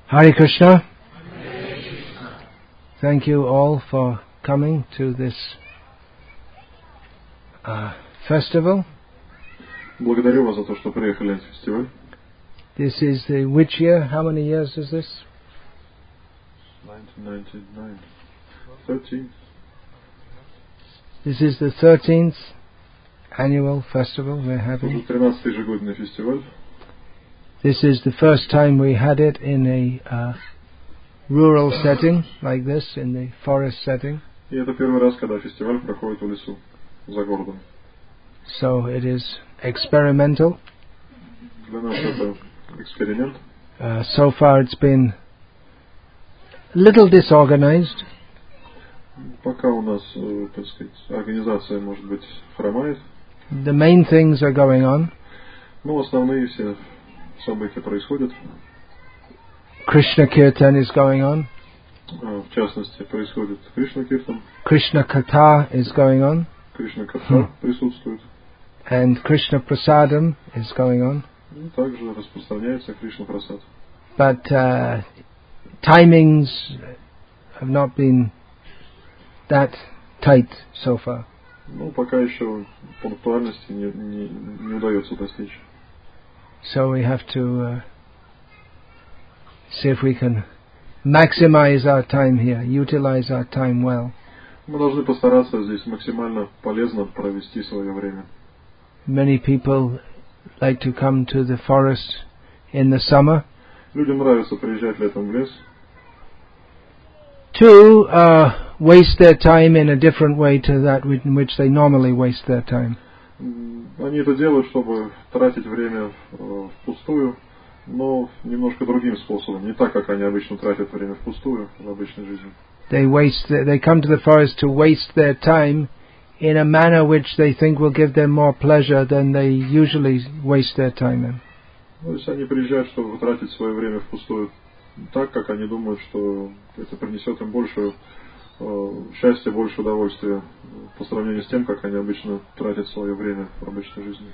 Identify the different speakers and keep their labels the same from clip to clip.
Speaker 1: Hare Krishna. Thank you all for coming to this festival.
Speaker 2: Благодарю вас за то, что приехали на фестиваль.
Speaker 1: This is the which year? How many years is this?
Speaker 2: 1999. 13.
Speaker 1: This is the 13th annual festival we're having.
Speaker 2: Уже 13-й ежегодный фестиваль.
Speaker 1: This is the first time we had it in a rural setting like this, in the forest setting.
Speaker 2: И это первый раз, когда фестиваль проходит в лесу, за городом.
Speaker 1: So it is experimental.
Speaker 2: Для нас это эксперимент.
Speaker 1: So far it's been a little disorganized.
Speaker 2: Пока у нас, так сказать, организация, может быть, хромает.
Speaker 1: The main things are going on.
Speaker 2: Но основные все события происходят.
Speaker 1: Krishna Kirtan is going on.
Speaker 2: В частности, происходит Кришна Киртан.
Speaker 1: Krishna Katha is going on.
Speaker 2: Кришна Катха присутствует.
Speaker 1: And Krishna Prasadam is going on.
Speaker 2: И также распространяется Кришна Прасад.
Speaker 1: But timings have not been that tight so far.
Speaker 2: Ну, пока еще пунктуальности не удается достичь.
Speaker 1: So we have to see if we can maximize our time here, utilize our time well.
Speaker 2: Мы должны постараться здесь максимально полезно провести свое время.
Speaker 1: Many people like to come to the forest in the summer.
Speaker 2: Людям нравится приезжать летом в лес.
Speaker 1: To waste their time in a different way to that in which they normally waste their time.
Speaker 2: Они это делают, чтобы тратить время впустую, но немножко другим способом, не так, как они обычно тратят время впустую в обычной жизни.
Speaker 1: They come to the forest to waste their time in a manner which they think will give them more pleasure than they usually waste their time in.
Speaker 2: То есть они приезжают, чтобы тратить свое время впустую, так, как они думают, что это принесет им больше счастья, больше удовольствия по сравнению с тем, как они обычно тратят свое время в обычной жизни.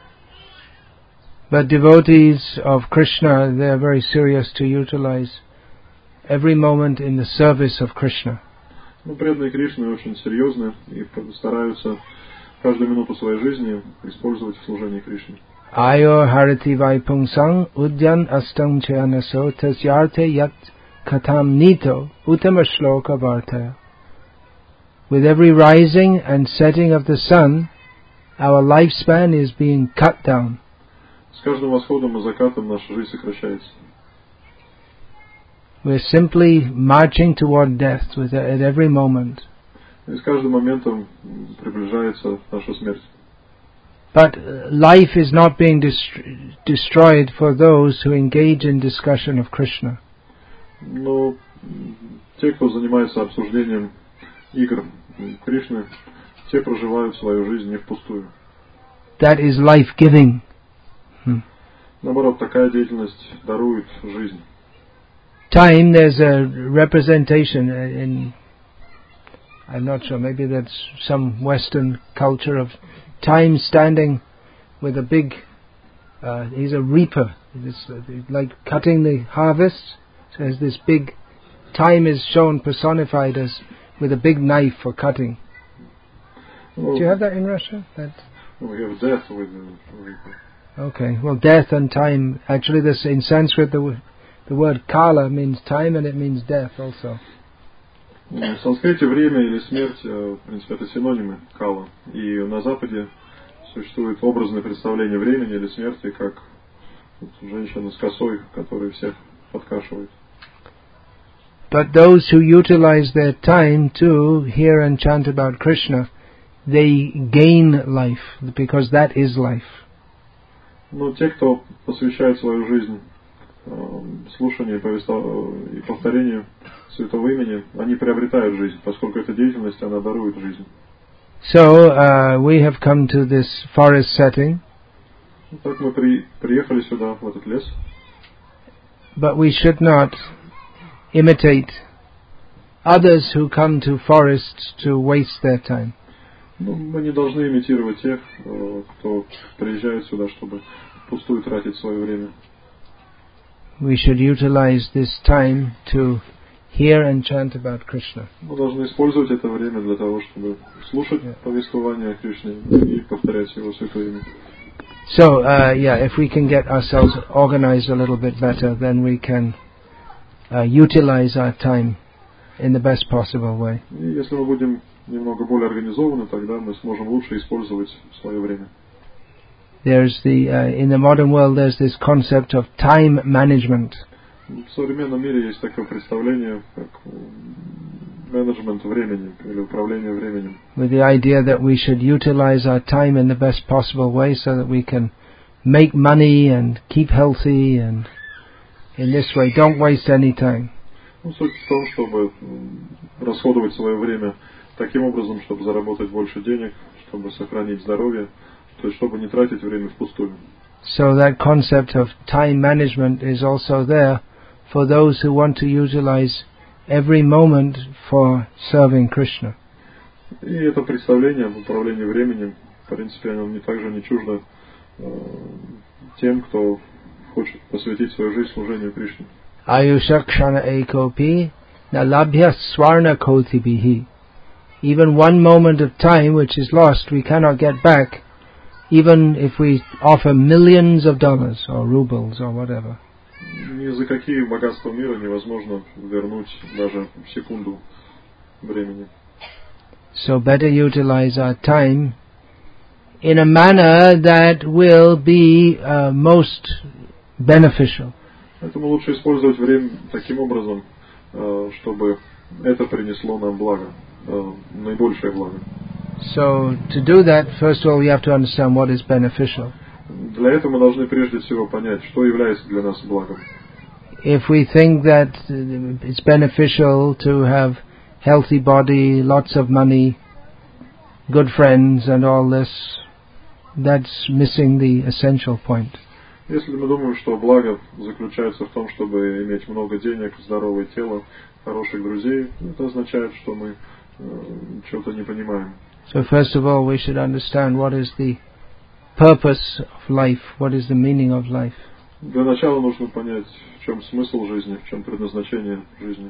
Speaker 1: But devotees of Krishna, they are very serious to utilize every moment in the service of Krishna.
Speaker 2: Ну, преданные Кришны очень серьезны и стараются каждую минуту своей жизни использовать в служении Кришне.
Speaker 1: Ayo harati vaipungsang udyan astam chayanaso tasyarte yat katam nito uttama shloka vartaya. With every rising and setting of the sun, our lifespan is being cut down.
Speaker 2: С каждым восходом и закатом наша жизнь сокращается.
Speaker 1: We're simply marching toward death at every moment.
Speaker 2: И с каждым моментом приближается наша смерть.
Speaker 1: But life is not being destroyed for those who engage in discussion of Krishna.
Speaker 2: Но те, кто занимается обсуждением игр Кришны, те проживают свою жизнь не впустую.
Speaker 1: That is life-giving.
Speaker 2: Наоборот, такая деятельность дарует жизнь.
Speaker 1: Time, there's a representation in, I'm not sure, maybe that's some Western culture of time standing with a big, he's a reaper, it's like cutting the harvest, so there's this big, time is shown personified as with a big knife for cutting.
Speaker 2: Well,
Speaker 1: do you have that in Russia?
Speaker 2: We have death with the reaper.
Speaker 1: Okay, well, death and time, actually this in Sanskrit the word kala means time and it means death also.
Speaker 2: В санскрите время или смерть, в принципе, это синонимы кала. И на Западе существует образное представление времени или смерти, как женщина с косой, которая всех подкашивает.
Speaker 1: But those who utilize their time to hear and chant about Krishna, they gain life, because that is life.
Speaker 2: Но те, кто посвящает свою жизнь слушанию и повторению святого имени, они приобретают жизнь, поскольку эта деятельность, она дарует жизнь.
Speaker 1: So, we have come to this forest setting.
Speaker 2: Так мы приехали сюда, в этот лес.
Speaker 1: But we should not imitate others who come to forests to waste their time.
Speaker 2: Ну, мы не должны имитировать тех, кто приезжает сюда, чтобы впустую тратить свое время.
Speaker 1: we should utilize this time to hear and chant about Krishna.
Speaker 2: Мы должны использовать это время для того, чтобы слушать повествование о Кришне и повторять его святое имя.
Speaker 1: So, if we can get ourselves organized a little bit better, then we can utilize our time in the best possible way.
Speaker 2: И если мы будем немного более организованы, тогда мы сможем лучше использовать свое время.
Speaker 1: There's in the modern world, there's this concept of time management.
Speaker 2: В современном мире есть такое представление, как менеджмент времени или управление временем.
Speaker 1: With the idea that we should utilize our time in the best possible way so that we can make money and keep healthy, and in this way don't waste any time.
Speaker 2: Суть в том, чтобы расходовать свое время таким образом, чтобы заработать больше денег, чтобы сохранить здоровье, то есть чтобы не тратить время впустую.
Speaker 1: So that concept of time management is also there for those who want to utilize every moment for serving Krishna.
Speaker 2: И это представление об управлении временем, в принципе, оно также не чуждо тем, кто хочет посвятить свою жизнь служению Кришне.
Speaker 1: Ayushakshana ekopi na labhya swarna kotibihi. Even one moment of time which is lost we cannot get back, even if we offer millions of dollars or rubles or whatever.
Speaker 2: Ни за какие богатства мира невозможно вернуть даже секунду времени.
Speaker 1: So better utilize our time in a manner that will be most beneficial.
Speaker 2: Поэтому лучше использовать время таким образом, чтобы это принесло нам благо, наибольшее благо.
Speaker 1: So to do that, first of all, we have to understand what is beneficial.
Speaker 2: Для этого мы должны прежде всего понять, что является для нас благом.
Speaker 1: If we think that it's beneficial to have healthy body, lots of money, good friends and all this, that's missing the essential point.
Speaker 2: Если мы думаем, что благо заключается в том, чтобы иметь много денег, здоровое тело, хороших друзей, это означает, что мы чего-то не понимаем.
Speaker 1: So first of all, we should understand what is the purpose of life, what is the meaning of life.
Speaker 2: Для начала нужно понять, в чем смысл жизни, в чем предназначение жизни.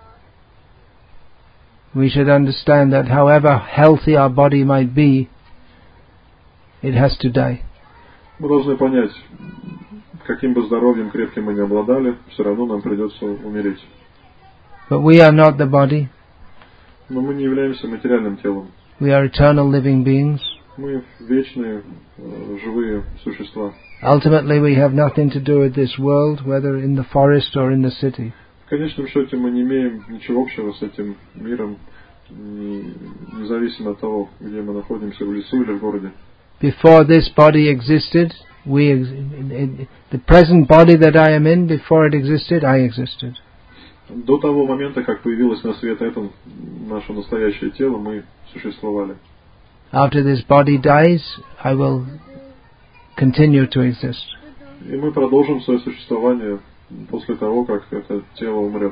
Speaker 1: We should understand that however healthy our body might be, it has to die.
Speaker 2: Мы должны понять, каким бы здоровьем крепким мы ни обладали, все равно нам придется умереть.
Speaker 1: But we are not the body.
Speaker 2: Но мы не являемся материальным телом.
Speaker 1: We are eternal living beings.
Speaker 2: Мы вечные, живые существа.
Speaker 1: Ultimately, we have nothing to do with this world, whether in the forest or in the city.
Speaker 2: В конечном счете мы не имеем ничего общего с этим миром, независимо от того, где мы находимся, в лесу или в городе.
Speaker 1: Before this body existed, the present body that I am in, before it existed, I existed.
Speaker 2: До того момента, как появилось на свет это наше настоящее тело, мы существовали.
Speaker 1: After this body dies, I will continue to exist.
Speaker 2: И мы продолжим свое существование после того, как это тело умрет.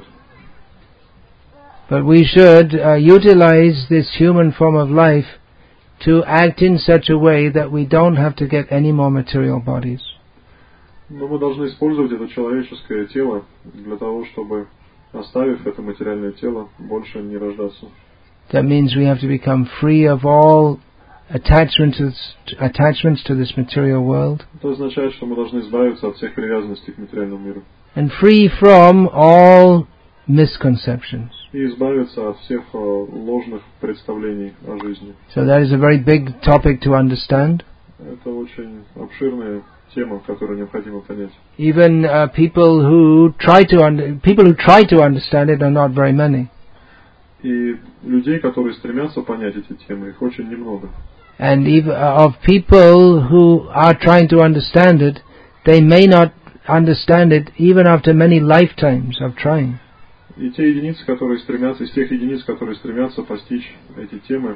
Speaker 1: But we should utilize this human form of life to act in such a way that we don't have to get any more material bodies.
Speaker 2: Но мы должны использовать это человеческое тело для того, чтобы, оставив это материальное тело, больше не рождаться.
Speaker 1: That means we have to become free of all attachments to this material world.
Speaker 2: Это означает, что мы должны избавиться от всех привязанностей к материальному миру.
Speaker 1: And free from all misconceptions.
Speaker 2: И избавиться от всех ложных представлений о жизни.
Speaker 1: So that is a very big topic to understand.
Speaker 2: Это очень обширная тема, которую необходимо понять.
Speaker 1: Even people who try to understand it are not very many.
Speaker 2: И людей, которые стремятся понять эти темы, их очень немного.
Speaker 1: And even of people who are trying to understand it, they may not understand it even after many lifetimes of trying.
Speaker 2: И те единицы, которые стремятся, из тех единиц, которые стремятся постичь эти темы,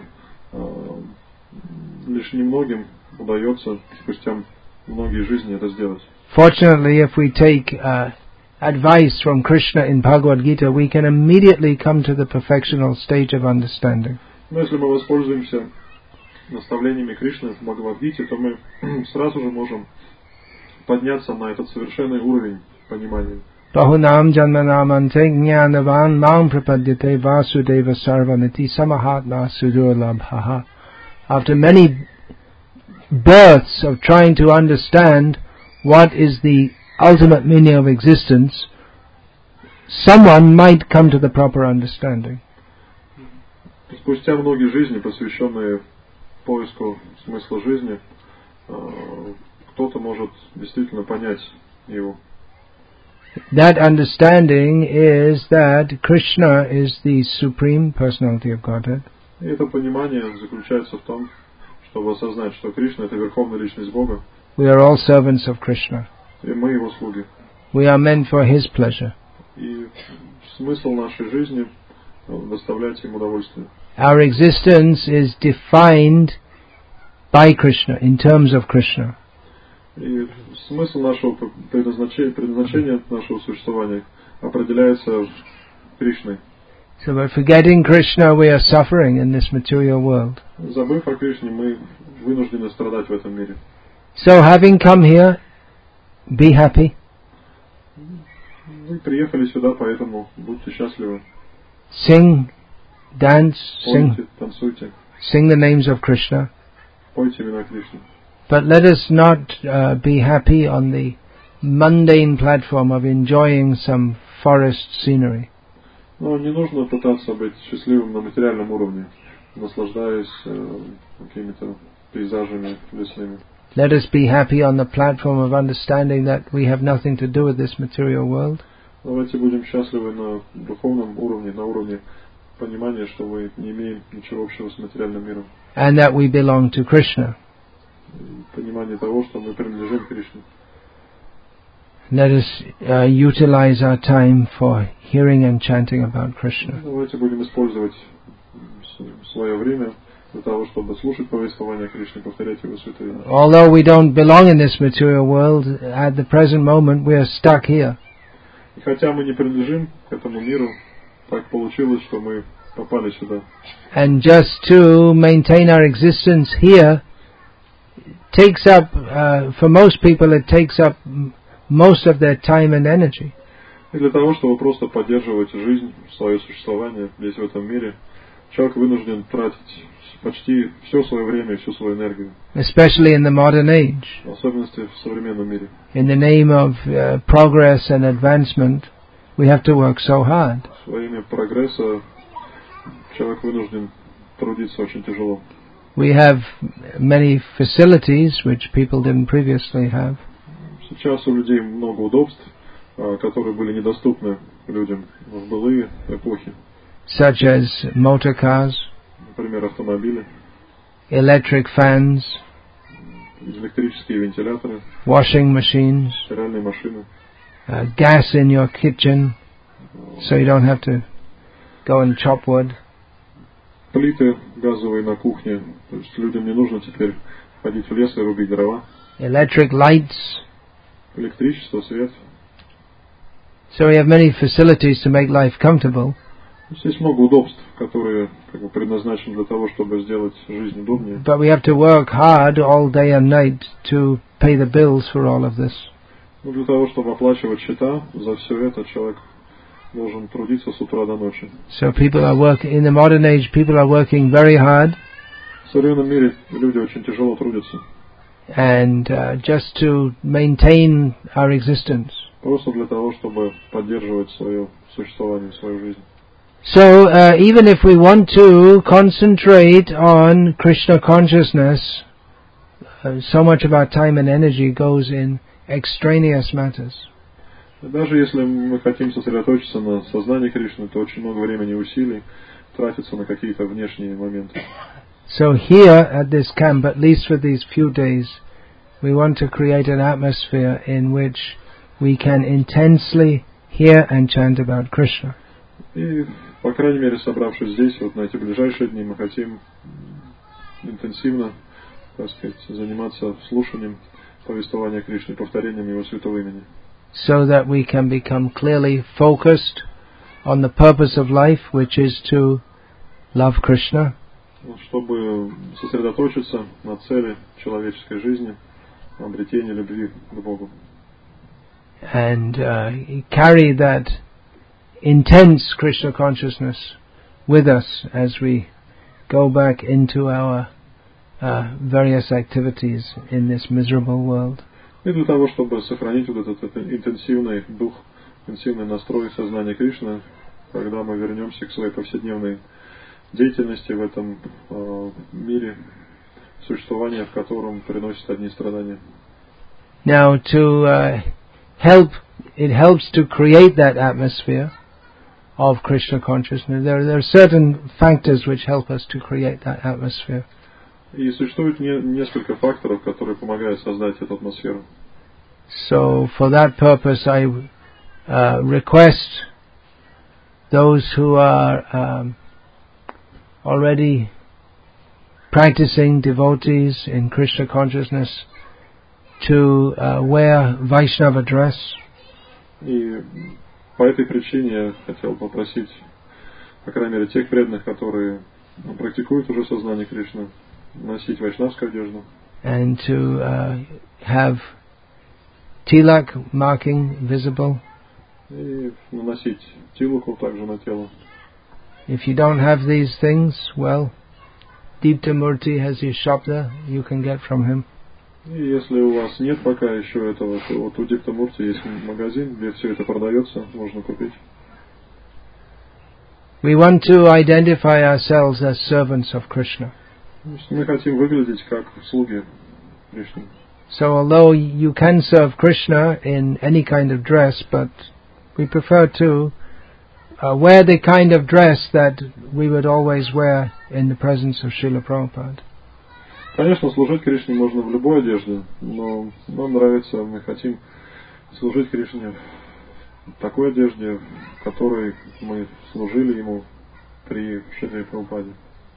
Speaker 2: лишь немногим удается спустя многие жизни это сделать.
Speaker 1: Fortunately, if we take advice from Krishna in Bhagavad Gita, we can immediately come to the perfectional stage of understanding.
Speaker 2: Но если мы воспользуемся наставлениями Кришны в Бхагавад-гите, то мы сразу же можем подняться на этот совершенный уровень пониманием.
Speaker 1: Bahunam janmanamante jnanavan mam prapadyate vasudeva sarvamiti samahatma sudurlabhaha. After many births of trying to understand what is the ultimate meaning of existence, someone might come to the proper understanding.
Speaker 2: Спустя многие жизни, посвященные поиску смысла жизни, кто-то может действительно понять его.
Speaker 1: That understanding is that Krishna is the Supreme Personality of Godhead.
Speaker 2: И это понимание заключается в том, чтобы осознать, что Кришна — это Верховная Личность Бога.
Speaker 1: We are all servants of Krishna.
Speaker 2: И мы Его слуги.
Speaker 1: We are meant for His pleasure.
Speaker 2: И смысл нашей жизни — доставлять Ему удовольствие.
Speaker 1: Our existence is defined by Krishna, in terms of Krishna.
Speaker 2: И смысл нашего предназначения нашего существования определяется Кришной.
Speaker 1: So by forgetting Krishna, we are suffering in this material world.
Speaker 2: Забыв о Кришне, мы вынуждены страдать в этом мире.
Speaker 1: So having come here, be happy.
Speaker 2: Мы приехали сюда, поэтому будьте счастливы.
Speaker 1: Sing, dance,
Speaker 2: Пойте, танцуйте,
Speaker 1: sing the names of Krishna.
Speaker 2: пойте имена Кришны.
Speaker 1: But let us not be happy on the mundane platform of enjoying some forest scenery.
Speaker 2: Но не нужно пытаться быть счастливым на материальном уровне, наслаждаясь какими-то пейзажами лесными.
Speaker 1: Let us be happy on the platform of understanding that we have nothing to do with this material world.
Speaker 2: Давайте будем счастливы на духовном уровне, на уровне понимания, что мы не имеем ничего общего с материальным миром.
Speaker 1: And that we belong to Krishna.
Speaker 2: Понимание того, что мы принадлежим Кришне.
Speaker 1: Let us utilize our time for hearing and chanting about Krishna.
Speaker 2: Давайте будем использовать свое время для того, чтобы слушать повествование Кришны, повторять его святые.
Speaker 1: Although we don't belong in this material world, at the present moment we are stuck here.
Speaker 2: И хотя мы не принадлежим к этому миру, так получилось, что мы попали сюда.
Speaker 1: And just to maintain our existence here takes up, for most people it takes up most of their time and energy.
Speaker 2: И для того, чтобы просто поддерживать жизнь, свое существование здесь, в этом мире, человек вынужден тратить почти все свое время и всю свою энергию.
Speaker 1: Especially in the modern age.
Speaker 2: В особенности в современном мире.
Speaker 1: In the name of progress and advancement, we have to work so hard.
Speaker 2: Во имя прогресса человек вынужден трудиться очень тяжело.
Speaker 1: We have many facilities which people didn't previously have.
Speaker 2: Сейчас у людей много удобств, которые были недоступны людям в былые эпохи.
Speaker 1: Such as motor cars,
Speaker 2: Например, автомобили,
Speaker 1: electric fans,
Speaker 2: электрические вентиляторы,
Speaker 1: washing machines,
Speaker 2: стиральные машины,
Speaker 1: gas in your kitchen, so you don't have to go and chop wood.
Speaker 2: плиты газовые на кухне. То есть людям не нужно теперь ходить в лес и рубить дрова.
Speaker 1: Electric lights.
Speaker 2: Электричество, свет.
Speaker 1: So we have many facilities to make life comfortable.
Speaker 2: Здесь много удобств, которые предназначены для того, чтобы сделать жизнь удобнее.
Speaker 1: But we have to work hard all day and night to pay the bills for all of this.
Speaker 2: Но для того, чтобы оплачивать счета за все это, человек должен трудиться с утра до ночи.
Speaker 1: So people are working, in the modern age, people are working very hard.
Speaker 2: В современном мире люди очень тяжело трудятся.
Speaker 1: And just to maintain our existence.
Speaker 2: Просто для того, чтобы поддерживать свое существование, свою жизнь.
Speaker 1: So even if we want to concentrate on Krishna consciousness, so much of our time and energy goes in extraneous matters.
Speaker 2: Даже если мы хотим сосредоточиться на сознании Кришны, то очень много времени и усилий тратится на какие-то внешние моменты.
Speaker 1: So here at this camp, at least for these few days, we want to create an atmosphere in which we can intensely hear and chant about Krishna.
Speaker 2: И, по крайней мере, собравшись здесь, вот на эти ближайшие дни, мы хотим интенсивно, так сказать, заниматься слушанием повествования Кришны, повторением Его святого имени.
Speaker 1: So that we can become clearly focused on the purpose of life, which is to love Krishna.
Speaker 2: Чтобы сосредоточиться на цели человеческой жизни, на обретении любви к Богу.
Speaker 1: and carry that intense Krishna consciousness with us as we go back into our various activities in this miserable world.
Speaker 2: И для того, чтобы сохранить вот этот интенсивный дух, интенсивный настрой сознания Кришны, когда мы вернемся к своей повседневной деятельности в этом мире, существование в котором приносит одни страдания.
Speaker 1: Now, it helps to create that atmosphere of Krishna consciousness. There are certain factors which help us to create that atmosphere.
Speaker 2: И существует несколько факторов, которые помогают создать эту атмосферу.
Speaker 1: So, for that purpose, I request those who are already practicing devotees in Krishna consciousness to wear Vaishnava dress.
Speaker 2: И по этой причине я хотел попросить, по крайней мере, тех преданных, которые практикуют уже сознание Кришны, носить вайшнавскую одежду.
Speaker 1: And to have tilak marking visible.
Speaker 2: И наносить тилаку также на тело.
Speaker 1: If you don't have these things, well, Deepta Murti has his shop there, you can get from him.
Speaker 2: И если у вас нет пока еще этого, то вот у Дипта Мурти есть магазин, где все это продается, можно купить.
Speaker 1: We want to identify ourselves as servants of Krishna.
Speaker 2: Мы хотим выглядеть как слуги Кришны.
Speaker 1: So although you can serve Krishna in any kind of dress, but we prefer to wear the kind of dress that we would always wear in the presence of Srila Prabhupada.
Speaker 2: Конечно, служить Кришне можно в любой одежде, но нам нравится, мы хотим служить Кришне в такой одежде, в которой мы служили Ему при Шриле Прабхупаде.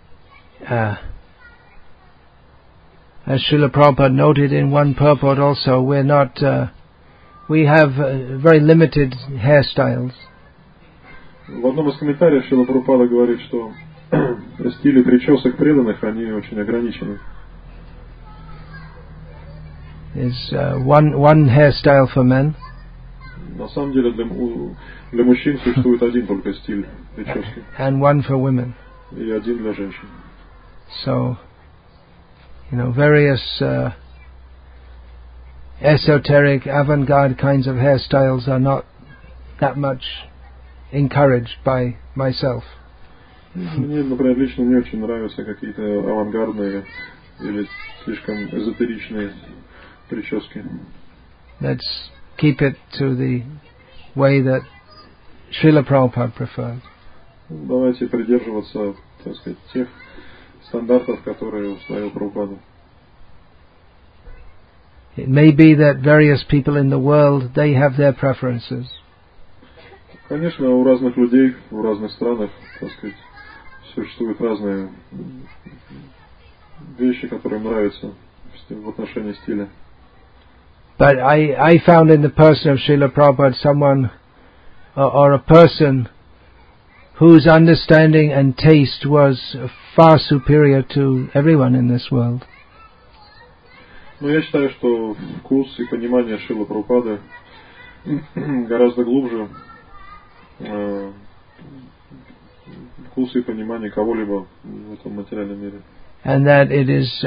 Speaker 1: As Srila Prabhupada noted in one purport also, we have very limited hairstyles.
Speaker 2: В одном из комментариев Шрила Прабхупада говорит, что стили причесок преданных, они очень ограничены.
Speaker 1: Is one hairstyle for men.
Speaker 2: На самом деле для мужчин существует один только стиль прически.
Speaker 1: And one for women.
Speaker 2: И один для женщин.
Speaker 1: So, various esoteric, avant-garde kinds of hairstyles are not that much encouraged by myself.
Speaker 2: Мне, например, лично не очень нравятся какие-то авангардные или слишком эзотеричные прически.
Speaker 1: Let's keep it to the way that Srila Prabhupada preferred.
Speaker 2: Давайте придерживаться, так сказать, тех стандартов, которые установил Прабхупада.
Speaker 1: It may be that various people in the world, they have their preferences.
Speaker 2: Конечно, у разных людей в разных странах, так сказать, существуют разные вещи, которые им нравятся в отношении стиля.
Speaker 1: But I found in the person of Srila Prabhupada someone or a person whose understanding and taste was far superior to everyone in this world.
Speaker 2: Но я считаю, что вкус и понимание Шрилы Прабхупады гораздо глубже вкус и понимание кого-либо в этом материальном мире.
Speaker 1: And that it is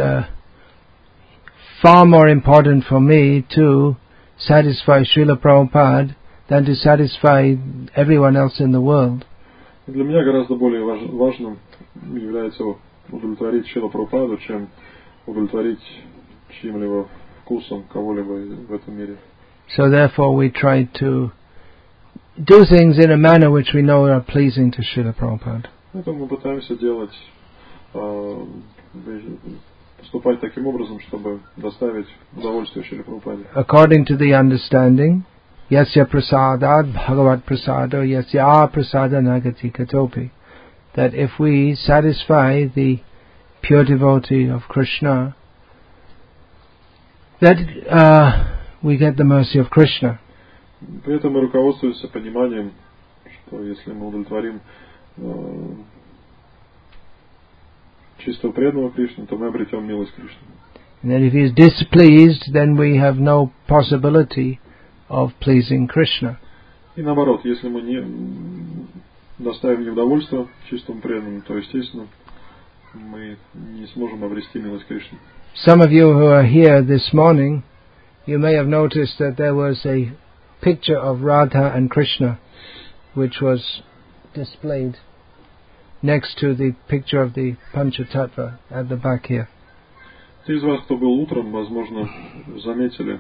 Speaker 1: far more important for me to satisfy Srila Prabhupada than to satisfy everyone else in the world.
Speaker 2: Для меня гораздо более важным является удовлетворить Шрилу Прабхупаду, чем удовлетворить чьим-либо вкусом кого-либо в этом мире.
Speaker 1: So therefore we try to do things in a manner which we know are pleasing to Srila Prabhupada.
Speaker 2: Поэтому мы пытаемся делать, поступать таким образом, чтобы доставить удовольствие Шриле Прабхупаде.
Speaker 1: According to the understanding, yasya prasadad bhagavat prasado yasya prasada nagati katopi, that if we satisfy the pure devotee of Krishna, that we get the mercy of Krishna.
Speaker 2: При этом мы руководствуемся пониманием, что если мы удовлетворим чистого преданного Кришны, то мы обретем милость Кришны.
Speaker 1: And then if he is displeased, then we have no possibility of pleasing Krishna.
Speaker 2: И наоборот, если мы не доставим неудовольствие чистому преданному, то, естественно, мы не сможем обрести милость Кришны.
Speaker 1: Some of you who are here this morning, you may have noticed that there was a picture of Radha and Krishna which was displayed next to the picture of the Panchatattva at the back here.
Speaker 2: Те из вас, кто был утром, возможно, заметили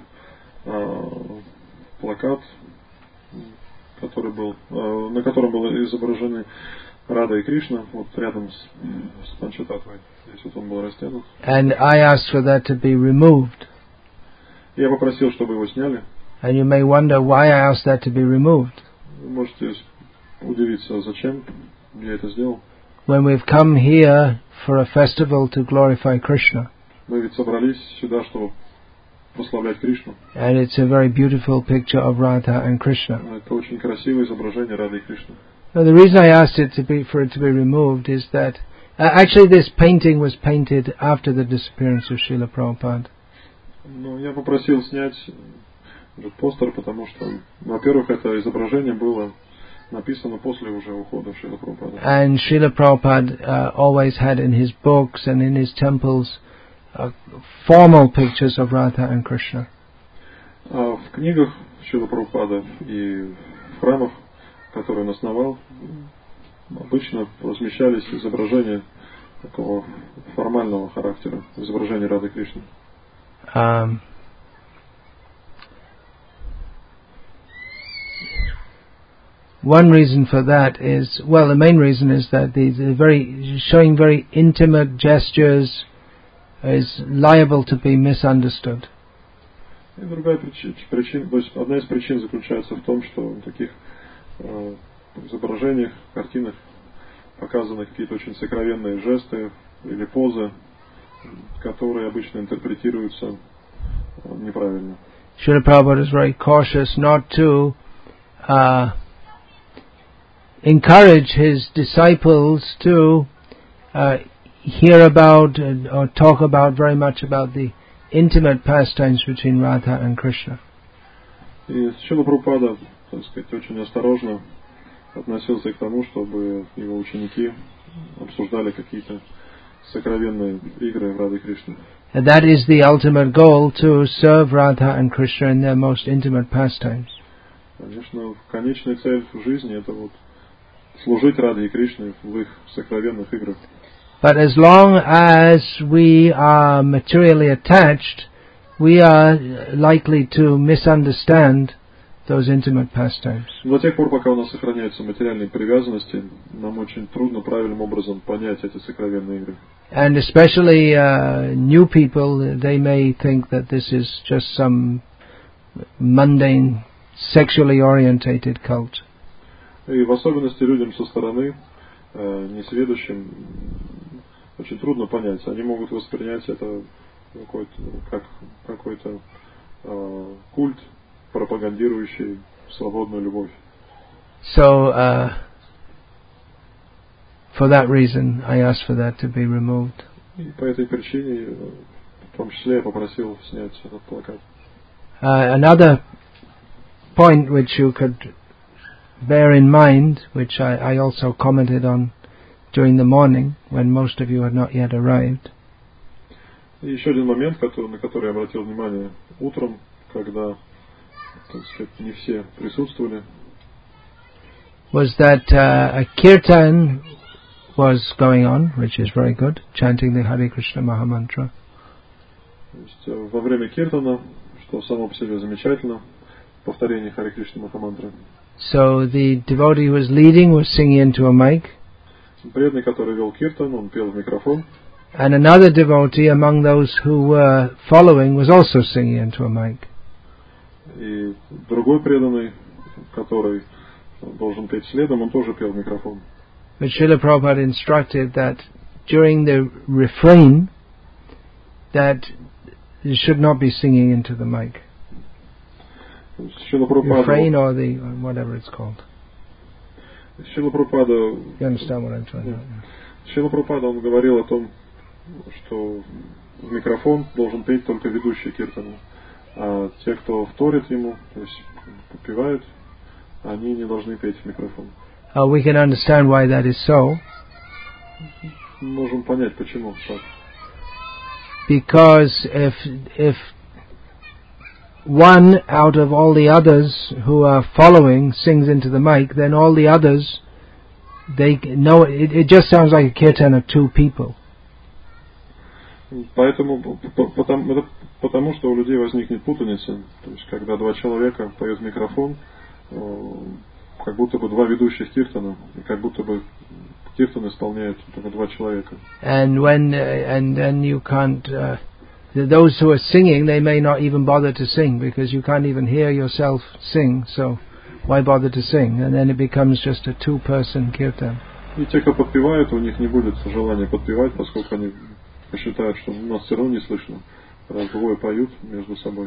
Speaker 2: плакат, который был, на котором были изображены Рада и Кришна, вот рядом с Панчататтвой. Здесь вот он был растянут.
Speaker 1: And I asked for that to be removed.
Speaker 2: Я попросил, чтобы его сняли.
Speaker 1: And you may wonder why I asked that to be removed.
Speaker 2: Вы можете удивиться, зачем я это сделал.
Speaker 1: When we've come here for a festival to glorify Krishna.
Speaker 2: Мы ведь собрались сюда, чтобы прославлять Кришну.
Speaker 1: And it's a very beautiful picture of Radha and Krishna.
Speaker 2: Это очень красивое изображение Рады и Кришны.
Speaker 1: Now, the reason I asked for it to be removed is that actually this painting was painted after the disappearance of Srila Prabhupada.
Speaker 2: Ну, я попросил снять этот постер, потому что, во-первых, это изображение было написано после уже ухода Шрила Прабхупады.
Speaker 1: And Srila Prabhupada always had in his books and in his temples formal pictures of Radha and Krishna.
Speaker 2: А в книгах Шрила Прабхупады и в храмах, которые он основал, обычно размещались изображения такого формального характера, изображения Рады Кришны.
Speaker 1: One reason for that is, well, the main reason is that showing very intimate gestures is liable to be misunderstood.
Speaker 2: И другая причина, то есть одна из причин заключается в том, что в таких изображениях, картинах показаны какие-то очень сокровенные жесты или позы, которые обычно интерпретируются неправильно.
Speaker 1: Srila Prabhupada is very cautious not to encourage his disciples to hear about or talk about very much about the intimate pastimes between Radha and Krishna.
Speaker 2: И Шрила Прабхупада, так сказать, очень осторожно относился к тому, чтобы его ученики обсуждали какие-то сокровенные игры Рады и Кришны.
Speaker 1: And that is the ultimate goal, to serve Radha and Krishna in their most intimate pastimes.
Speaker 2: Конечно, конечная цель в жизни — это вот служить Раде и Кришне в их сокровенных играх.
Speaker 1: But as long as we are materially attached, we are likely to misunderstand those intimate pastimes.
Speaker 2: До тех пор, пока у нас сохраняются материальные привязанности, нам очень трудно правильным образом понять эти сокровенные игры.
Speaker 1: And especially new people, they may think that this is just some mundane, sexually orientated cult.
Speaker 2: И в особенности людям со стороны, несведущим, очень трудно понять. Они могут воспринять это как какой-то культ, пропагандирующий свободную любовь.
Speaker 1: So, for that reason, I asked for that to be removed.
Speaker 2: И по этой причине, в том числе, я попросил снять этот плакат.
Speaker 1: Another point which you could bear in mind, which I also commented on during the morning, when most of you had not yet arrived.
Speaker 2: И еще один момент, на который я обратил внимание утром, когда, так сказать, не все присутствовали,
Speaker 1: was that a kirtan was going on, which is very good, chanting the Hare Krishna Mahamantra.
Speaker 2: То есть, во время киртана, что само по себе замечательно, повторение Харе Кришна Махамантры.
Speaker 1: So the devotee who was leading was singing into a mic.
Speaker 2: Преданный, который вел киртан, он пел в микрофон.
Speaker 1: And another devotee among those who were following was also singing into a mic.
Speaker 2: И другой преданный, который должен петь следом, он тоже пел в микрофон.
Speaker 1: But Srila Prabhupada instructed that during the refrain, that you should not be singing into the mic. Refrain or the whatever it's called.
Speaker 2: Шрила Прабхупада,
Speaker 1: you understand what I'm trying to say?
Speaker 2: Шрила Прабхупада, он говорил о том, что в микрофон должен петь только ведущий киртану, А те, кто вторит ему, то есть подпевают, они не должны петь в микрофон.
Speaker 1: We can understand why that is so.
Speaker 2: Можем понять, почему так.
Speaker 1: Because if one out of all the others who are following sings into the mic, then all the others, they know it just sounds like a kirtan of two people.
Speaker 2: Поэтому, потому что у людей возникнет путаница, то есть когда два человека поют в микрофон, как будто бы два ведущих киртана, и как будто бы киртан исполняют только два человека.
Speaker 1: And then you can't. Those who are singing, they may not even bother to sing because you can't even hear yourself sing. So why bother to sing? And then it becomes just a two-person kirtan.
Speaker 2: И те, кто подпевает, у них не будет желания подпевать, поскольку они посчитают, что нас все равно не слышно, раз двое поют между собой.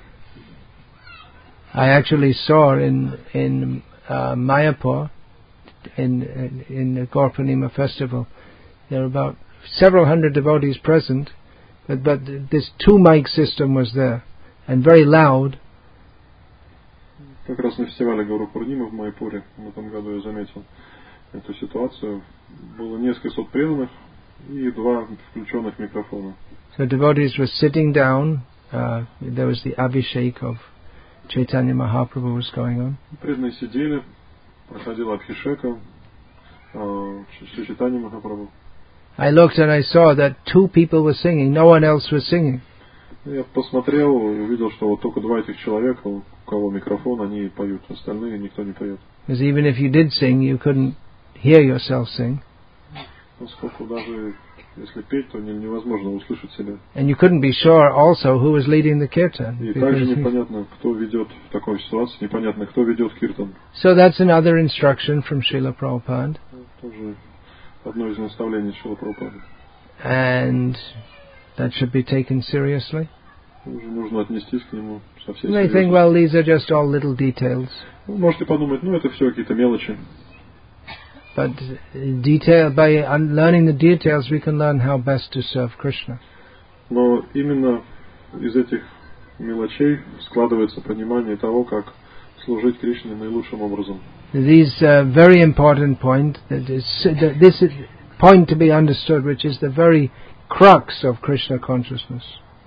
Speaker 1: I actually saw in Mayapur in the Gaur Purnima festival, there were about several hundred devotees present, but this two-mic system was there, and very loud.
Speaker 2: Как раз на фестивале Гаура Пурнима в Майяпуре в этом году я заметил эту ситуацию. Было несколько сот преданных и два включенных микрофона.
Speaker 1: So devotees were sitting down. There was the Abhishek of Chaitanya Mahaprabhu was going on.
Speaker 2: Преданные сидели, проходила Абхишека, Чайтанья Махапрабху.
Speaker 1: I looked and I saw that two people were singing. No one else was singing.
Speaker 2: Я посмотрел и увидел, что вот только два этих человека, у кого микрофон, они поют, остальные никто не поет.
Speaker 1: Because even if you did sing, you couldn't hear yourself sing.
Speaker 2: Поскольку даже если петь, то невозможно услышать себя.
Speaker 1: And you couldn't be sure also who was leading the kirtan.
Speaker 2: И также непонятно, кто ведет в такой ситуации, непонятно, кто ведет киртан.
Speaker 1: So that's another instruction from Srila Prabhupada.
Speaker 2: Тоже одно из наставлений Шрила Прабхупады.
Speaker 1: And that should be taken seriously.
Speaker 2: Уже нужно отнестись к нему со всей
Speaker 1: You may think, well, these are just all little details.
Speaker 2: Вы можете подумать, это все какие-то мелочи.
Speaker 1: But by learning the details, we can learn how best to serve Krishna.
Speaker 2: Но именно из этих мелочей складывается понимание того, как служить Кришне наилучшим образом.
Speaker 1: These very important point, this is point to be understood, which is the very crux of Krishna consciousness.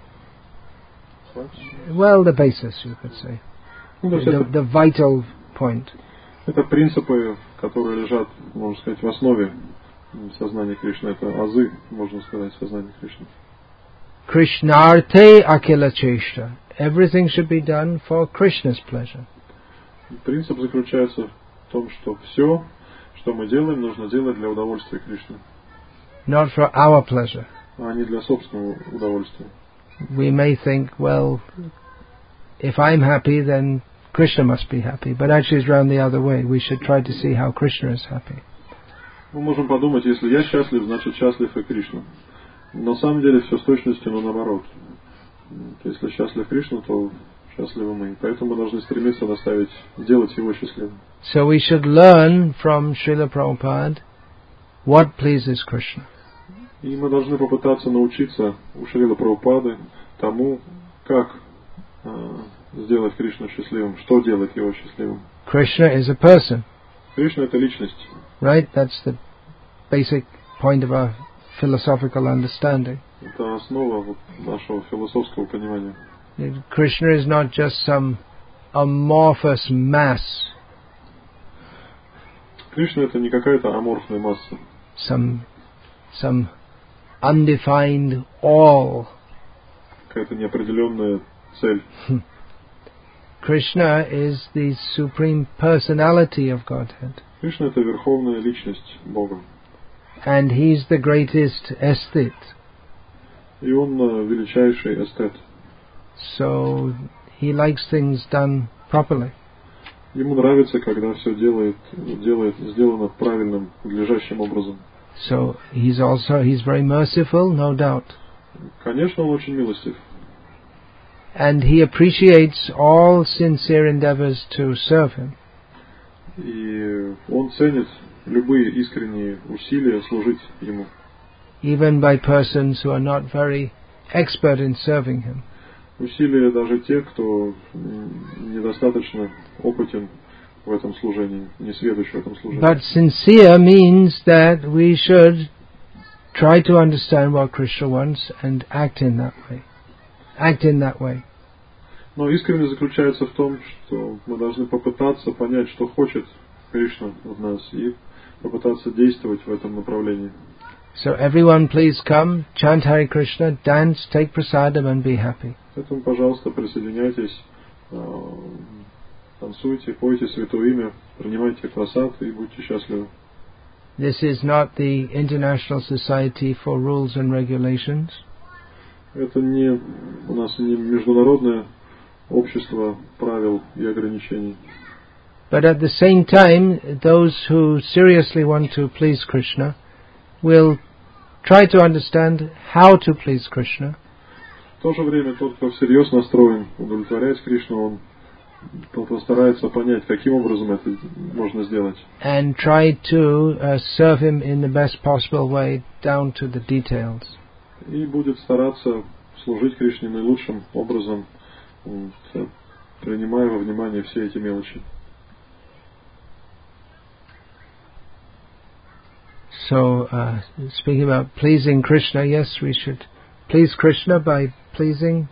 Speaker 1: Well, the basis, you could say. The vital point.
Speaker 2: Это принципы, которые лежат, можно сказать, в основе сознания Кришны. Это азы, можно сказать, сознания Кришны.
Speaker 1: Krishnarte akila cheshta. Everything should be done for Krishna's pleasure.
Speaker 2: Принцип заключается в том, что все, что мы делаем, нужно делать для удовольствия Кришны.
Speaker 1: Not for our pleasure.
Speaker 2: А не для собственного удовольствия.
Speaker 1: We may think, well, if I'm happy, then Krishna must be happy. But actually it's round the other way. We should try to see how Krishna is happy.
Speaker 2: Мы можем подумать, если я счастлив, значит счастлив и Кришна. На самом деле все с точностью наоборот. Если счастлив Кришна, то счастливы мы. Поэтому мы должны стремиться делать его счастливым.
Speaker 1: So we should learn from Srila Prabhupada what pleases Krishna.
Speaker 2: И мы должны попытаться научиться у Шрила Прабхупады тому, как сделать Кришну счастливым, что делать его счастливым.
Speaker 1: Krishna is a person.
Speaker 2: Кришна — это личность.
Speaker 1: Right? That's the basic point of our philosophical understanding.
Speaker 2: Это основа нашего философского понимания.
Speaker 1: Krishna is not just some amorphous mass.
Speaker 2: Кришна — это не какая-то аморфная масса.
Speaker 1: Some undefined all.
Speaker 2: Какая-то неопределенная цель.
Speaker 1: Krishna is the supreme personality of Godhead.
Speaker 2: Кришна — это верховная личность Бога.
Speaker 1: And he's the greatest aesthete.
Speaker 2: И он величайший эстет.
Speaker 1: So he likes things done properly.
Speaker 2: Ему нравится, когда все сделано правильным, надлежащим образом.
Speaker 1: So he's very merciful, no doubt.
Speaker 2: Конечно, он очень милостив.
Speaker 1: And he appreciates all sincere endeavors to serve him.
Speaker 2: И он ценит любые искренние усилия служить ему.
Speaker 1: Even by persons who are not very expert in serving him.
Speaker 2: усилия даже тех, кто недостаточно опытен в этом служении, не сведущ в этом служении.
Speaker 1: But sincere means that we should try to understand what Krishna wants and act in that way. Act in that way.
Speaker 2: Но искренность заключается в том, что мы должны попытаться понять, что хочет Кришна от нас, и попытаться действовать в этом направлении.
Speaker 1: So everyone please come, chant Hare Krishna, dance, take prasadam and be happy.
Speaker 2: Поэтому, пожалуйста, присоединяйтесь, танцуйте, пойте Святое Имя, принимайте прасад и будьте счастливы.
Speaker 1: This is not the International Society for Rules and Regulations.
Speaker 2: Это не у нас не международное общество правил и ограничений.
Speaker 1: But at the same time, those who seriously want to please Krishna will try to understand how to please Krishna.
Speaker 2: В то же время тот, кто всерьез настроен удовлетворять Кришну, он постарается понять, каким образом это можно сделать.
Speaker 1: And try to serve him in the best possible way, down to the details.
Speaker 2: И будет стараться служить Кришне наилучшим образом, принимая во внимание все эти мелочи.
Speaker 1: So, speaking about pleasing Krishna, yes, we should please Krishna by pleasing.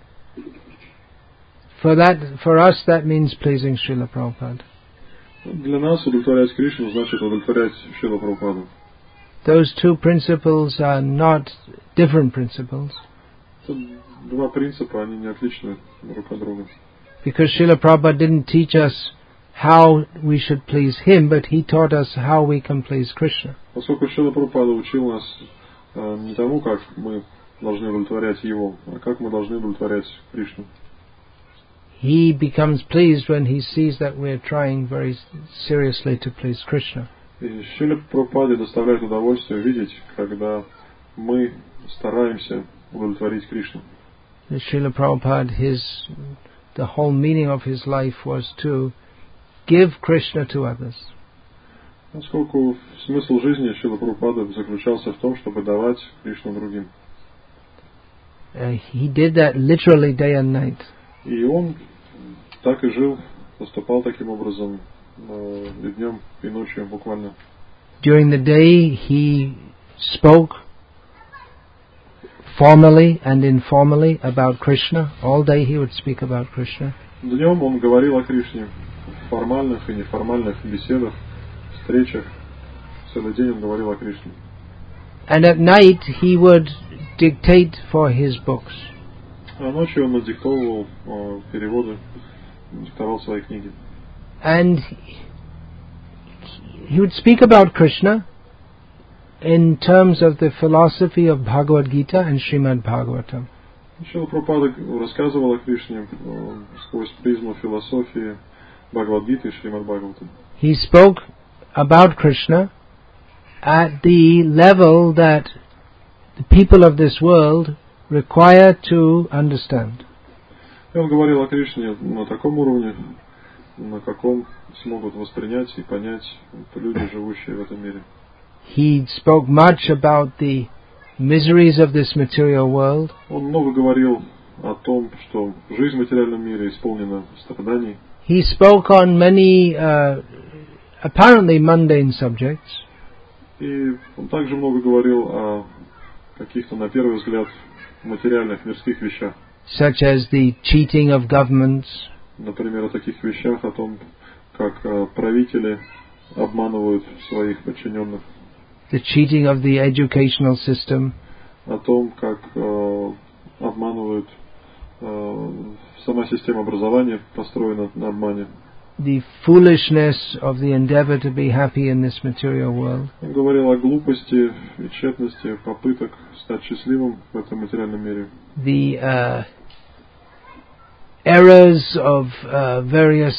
Speaker 1: For us, that means pleasing Srila Prabhupada.
Speaker 2: Для нас удовлетворять Кришну значит удовлетворять Шрила Прабхупаду.
Speaker 1: Those two principles are not different principles.
Speaker 2: Два принципа, они не отличны друг от друга.
Speaker 1: Because Srila Prabhupada didn't teach us how we should please him, but he taught us how we can please Krishna.
Speaker 2: Поскольку Шрила Прабхупада учил нас не тому, как мы должны удовлетворять его, а как мы должны удовлетворять Кришну.
Speaker 1: He becomes pleased when he sees that we are trying very seriously to please Krishna.
Speaker 2: И Шриле Прабхупаде доставляет удовольствие видеть, когда мы стараемся удовлетворить Кришну.
Speaker 1: Srila Prabhupada, the whole meaning of his life was to give Krishna to others.
Speaker 2: Поскольку смысл жизни Шрила Прабхупады заключался в том, чтобы давать Кришну другим.
Speaker 1: He did that literally day and night.
Speaker 2: И он так и жил, поступал таким образом и днем, и ночью буквально.
Speaker 1: During the day he spoke formally and informally about Krishna. All day he would speak about Krishna.
Speaker 2: Днем он говорил о Кришне в формальных и неформальных беседах, встречах. Целый день он говорил о Кришне.
Speaker 1: And at night he would dictate for his books.
Speaker 2: А ночью он надиктовывал переводы, диктовал свои книги.
Speaker 1: And he would speak about Krishna in terms of the philosophy of Bhagavad Gita and Srimad Bhagavatam.
Speaker 2: Шрила Прабхупада рассказывал о Кришне сквозь призму философии Бхагавад-гиты и Шримад Бхагаватам.
Speaker 1: He spoke about Krishna at the level that the people of this world require to understand.
Speaker 2: И он говорил о Кришне на таком уровне, на каком смогут воспринять и понять люди, живущие в этом мире.
Speaker 1: He spoke much about the miseries of this material world.
Speaker 2: Он много говорил о том, что жизнь в материальном мире исполнена страданий.
Speaker 1: He spoke on many apparently mundane subjects.
Speaker 2: И он также много говорил о каких-то, на первый взгляд, материальных, мирских вещах.
Speaker 1: Such as the cheating of governments.
Speaker 2: Например, о таких вещах, о том, как правители обманывают своих подчиненных.
Speaker 1: The cheating of the educational system.
Speaker 2: О том, как обманывают сама система образования построена на обмане.
Speaker 1: The foolishness of the endeavor to be happy in this material world.
Speaker 2: Он говорил о глупости и тщетности попыток стать счастливым в этом материальном мире.
Speaker 1: The errors of various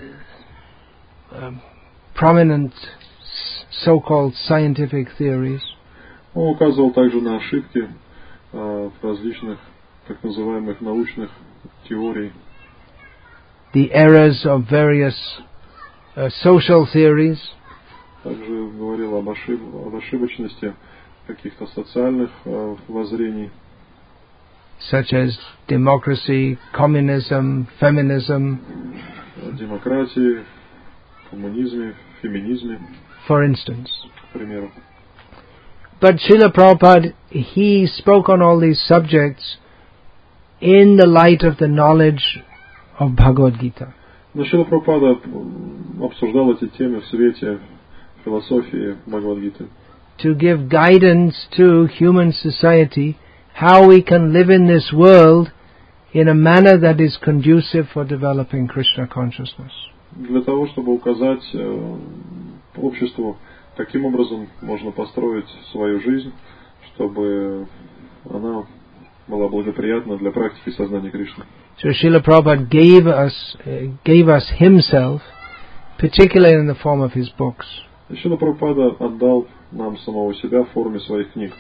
Speaker 1: prominent so-called scientific theories.
Speaker 2: Он указывал также на ошибки в различных так называемых научных теорий.
Speaker 1: The errors of various social theories.
Speaker 2: Также говорил об ошибочности каких-то социальных воззрений.
Speaker 1: such as democracy, communism, feminism,
Speaker 2: демократии, коммунизме, феминизме,
Speaker 1: for instance.
Speaker 2: к примеру.
Speaker 1: But Srila Prabhupada, he spoke on all these subjects in the light of the knowledge of Bhagavad Gita.
Speaker 2: Но Шрила Прабхупада обсуждал эти темы в свете философии Бхагавад-гиты.
Speaker 1: To give guidance to human society, how we can live in this world in a manner that is conducive for developing Krishna consciousness.
Speaker 2: Для того, чтобы указать обществу, каким образом можно построить свою жизнь, чтобы она была благоприятна для практики сознания Кришны.
Speaker 1: So Srila Prabhupada gave us himself, particularly in the form of his books.
Speaker 2: Шрила Прабхупада отдал нам самого себя в форме своих книг.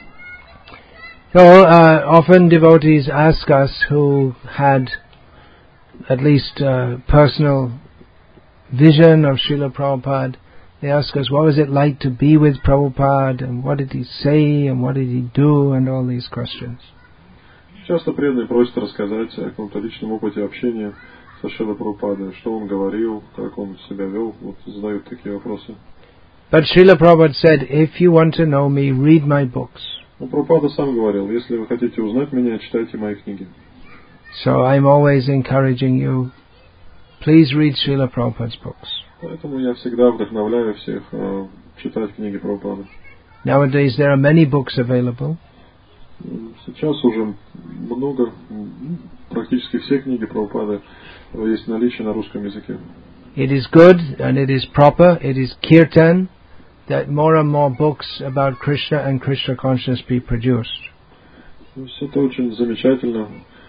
Speaker 1: So often devotees ask us who had at least personal vision of Srila Prabhupada, they ask us, what was it like to be with Prabhupada, and what did he say, and what did he do, and all these questions.
Speaker 2: Часто преданные просят рассказать о каком-то личном опыте общения со Шрилой Прабхупадой, что он говорил, как он себя вел, вот задают такие вопросы.
Speaker 1: But Srila Prabhupada said, if you want to know me, read my books.
Speaker 2: Но Прабхупада сам говорил, если вы хотите узнать меня, читайте мои книги.
Speaker 1: So I'm always encouraging you, please read Srila Prabhupada's books.
Speaker 2: Поэтому я всегда вдохновляю всех читать книги Прабхупады.
Speaker 1: Nowadays there are many books available.
Speaker 2: Сейчас уже много, практически все книги Прабхупады есть в наличии на русском языке.
Speaker 1: It is good and it is proper, it is kirtan, that more and more books about Krishna and Krishna consciousness be produced.
Speaker 2: Это очень замечательно.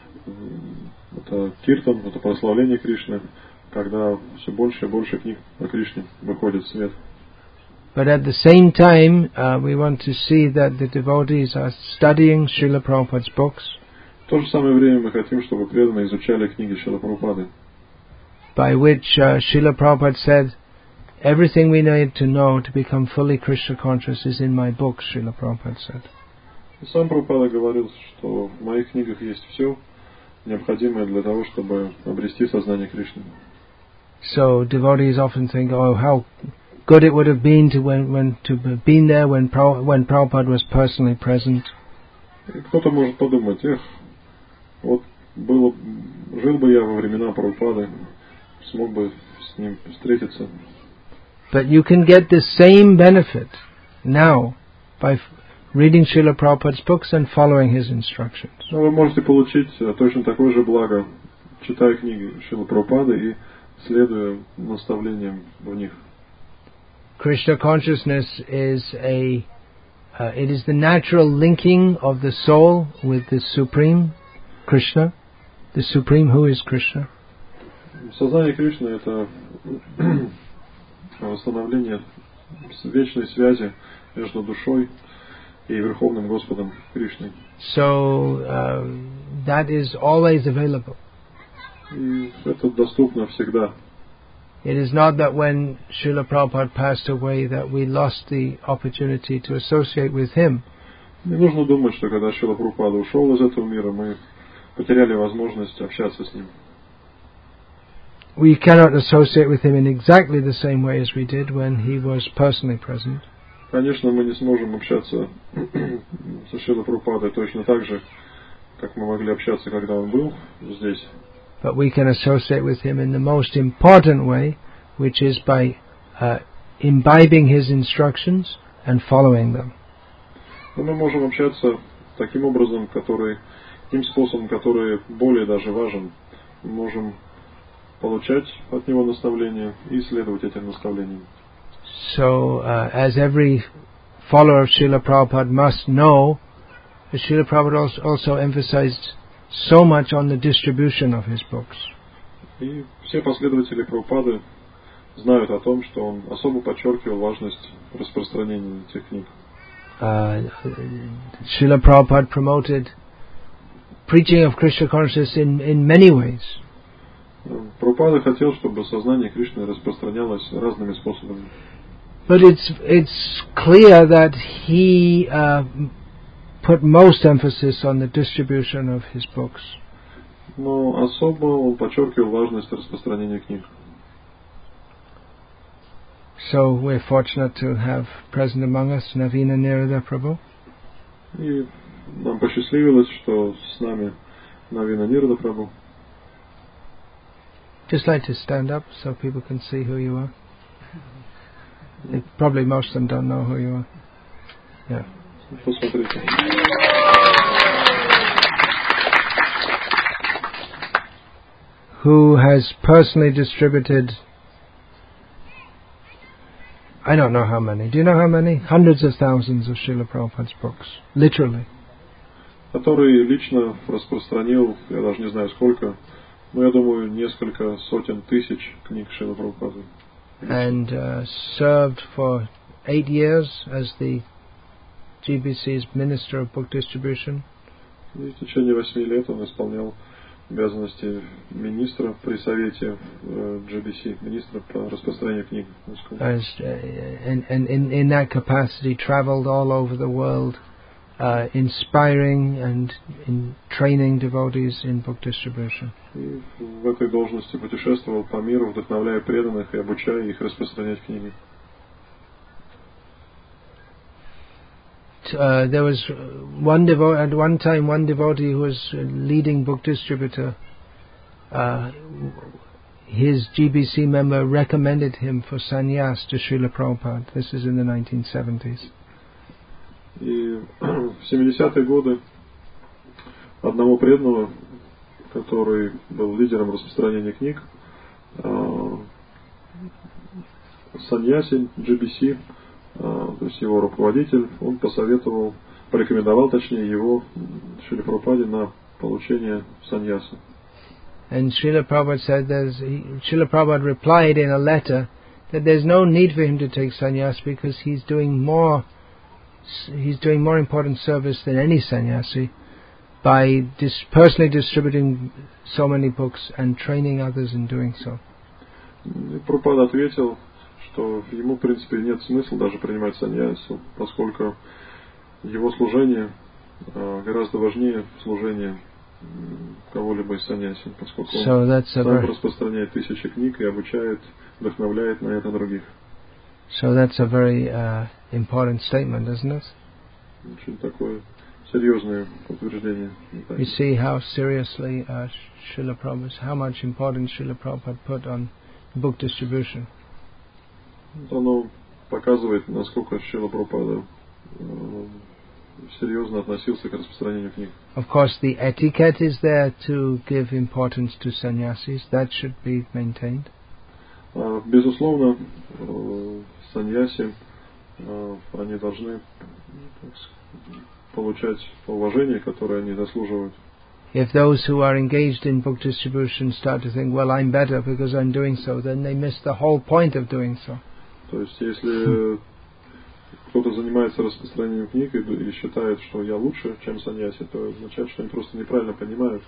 Speaker 2: Это киртан, это прославление Кришны, когда все больше и больше книг о Кришне выходит в свет.
Speaker 1: But at the same time, we want to see that the devotees are studying Srila Prabhupada's books.
Speaker 2: В то же самое время мы хотим, чтобы преданные изучали книги Шрилы Прабхупады.
Speaker 1: By which Srila Prabhupada said, everything we need to know to become fully Krishna conscious is in my books, Srila Prabhupada said.
Speaker 2: И сам Прабхупада говорил, что в моих книгах есть все необходимое для того, чтобы обрести сознание Кришны.
Speaker 1: So devotees often think, oh, how good it would have been to have been there when Prabhupada was personally present.
Speaker 2: И кто-то может подумать, вот жил бы я во времена Прабхупады, смог бы с ним встретиться.
Speaker 1: But you can get the same benefit now by reading Srila Prabhupada's books and following his instructions.
Speaker 2: Но вы можете получить точно такое же благо, читая книги Шрилы Прабхупады и следуя наставлениям в них.
Speaker 1: Krishna consciousness is it is the natural linking of the soul with the Supreme Krishna, the Supreme who is Krishna.
Speaker 2: Сознание Кришны — это восстановление вечной связи между душой и Верховным Господом Кришной.
Speaker 1: So that is always available.
Speaker 2: И это доступно всегда.
Speaker 1: It is not that when Srila Prabhupada passed away that we lost the opportunity to associate with him.
Speaker 2: Не нужно думать, что когда Шрила Прабхупада ушел из этого мира, мы потеряли возможность общаться с ним.
Speaker 1: We cannot associate with him in exactly the same way as we did when he was personally present.
Speaker 2: Конечно, мы не сможем общаться со Шрилой Прабхупадой точно так же, как мы могли общаться, когда он был здесь.
Speaker 1: But we can associate with him in the most important way, which is by imbibing his instructions and following them.
Speaker 2: Но мы можем общаться таким образом, тем способом, который более даже важен. Мы можем получать от него наставления и следовать этим наставлениям.
Speaker 1: So, as every follower of Srila Prabhupada must know, Srila Prabhupada also emphasized so much on the distribution of his books.
Speaker 2: И все последователи Прабхупады знают о том, что он особо подчеркивал важность распространения этих книг.
Speaker 1: Srila Prabhupada promoted preaching of Krishna consciousness in many ways.
Speaker 2: Прабхупада хотел, чтобы сознание Кришны распространялось разными способами.
Speaker 1: But it's clear that he put most emphasis on the distribution of his books.
Speaker 2: Но особо он подчеркивал важность распространения книг.
Speaker 1: So we're fortunate to have present among us Navina Nirada Prabhu.
Speaker 2: И нам посчастливилось, что с нами Навина Нирада Прабhu.
Speaker 1: Just like to stand up so people can see who you are. Probably most of them don't know who you are. Yeah.
Speaker 2: Посмотрите.
Speaker 1: Who has personally distributed, I don't know how many. Do you know how many? Hundreds of thousands of Srila Prabhupada's books. Literally.
Speaker 2: Который лично распространил, я даже не знаю сколько, но я думаю, несколько сотен тысяч книг Шрилы Прабхупады.
Speaker 1: And served for 8 years as the GBC's Minister of Book Distribution.
Speaker 2: И в течение 8 лет он исполнял обязанности министра при совете GBC, министра по распространению книг.
Speaker 1: And in that capacity traveled all over the world, inspiring and in training devotees in book distribution.
Speaker 2: И в этой должности путешествовал по миру, вдохновляя преданных и обучая их распространять книги.
Speaker 1: There was at one time one devotee who was a leading book distributor. His GBC member recommended him for sannyas to Srila Prabhupada. This is in the 1970s.
Speaker 2: И в 70-е годы одного преданного, который был лидером распространения книг, саньяси GBC, то есть его руководитель, он порекомендовал точнее его Шриле Прабхупаде на получение саньяса.
Speaker 1: And Srila Prabhupada said, Srila Prabhupada replied in a letter that there's no need for him to take sannyas because he's doing more important service than any sannyasi by personally distributing so many books and training others in doing so.
Speaker 2: Прабхупада ответил, что ему, в принципе, нет смысла даже принимать саньясу, поскольку его служение гораздо важнее служения кого-либо из саньяси, поскольку он сам распространяет тысячи книг и обучает, вдохновляет на это других.
Speaker 1: So that's a very important statement, isn't it?
Speaker 2: Очень такое серьезное утверждение.
Speaker 1: You see how seriously Srila Prabhupada, how much importance Srila Prabhupada put on book distribution.
Speaker 2: Оно показывает, насколько Шрила Прабхупада серьезно относился к распространению книг.
Speaker 1: Of course, the etiquette is there to give importance to sannyasis. That should be maintained.
Speaker 2: Безусловно, саньяси, они должны получать уважение, которое они заслуживают.
Speaker 1: If those who are engaged in book distribution start to think, well, I'm better because I'm doing so, then they miss the whole point of doing so.
Speaker 2: То есть, если кто-то занимается распространением книг и считает, что я лучше, чем саньяси, то означает, что они просто неправильно понимают.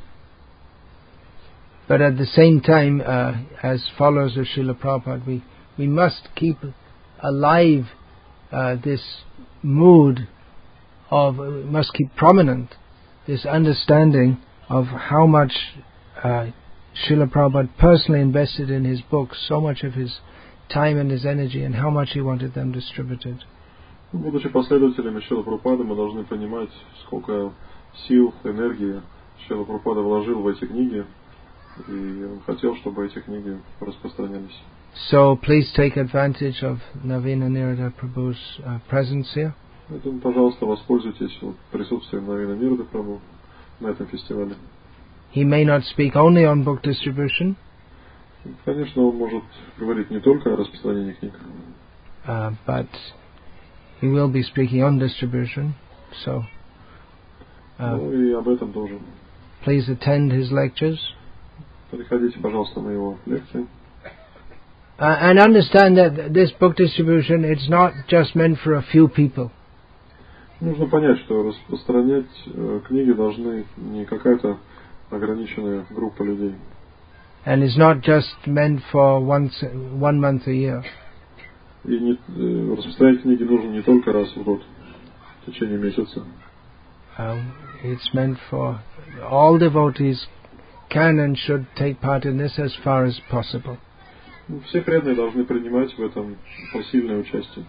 Speaker 1: But at the same time, as followers of Srila Prabhupada, we must keep alive this mood must keep prominent this understanding of how much Srila Prabhupada personally invested in his books, so much of his time and his energy, and how much he wanted them distributed.
Speaker 2: Будучи последователями Шрилы Прабхупады, мы должны понимать, сколько сил, энергии Шрила Прабхупада вложил в эти книги, и он хотел, чтобы эти книги распространялись.
Speaker 1: So please take advantage of Navina Nirada Prabhu's presence here.
Speaker 2: Поэтому, пожалуйста, воспользуйтесь присутствием Навина Нирады Прабху на этом фестивале.
Speaker 1: He may not speak only on book distribution.
Speaker 2: Конечно, он может говорить не только о распространении книг,
Speaker 1: but he will be speaking on distribution. So,
Speaker 2: ну и об этом тоже.
Speaker 1: Please attend his lectures.
Speaker 2: Приходите, пожалуйста, на его лекции.
Speaker 1: And understand that this book distribution, it's not just meant for a few people.
Speaker 2: Нужно понять, что распространять книги должны не какая-то ограниченная группа людей.
Speaker 1: And it's not just meant for 1 month a year.
Speaker 2: И распространять книги нужно не только раз в год, в течение месяца.
Speaker 1: It's meant for all devotees can and should take part in this as far as possible.
Speaker 2: Все преданные должны принимать в этом посильное участие.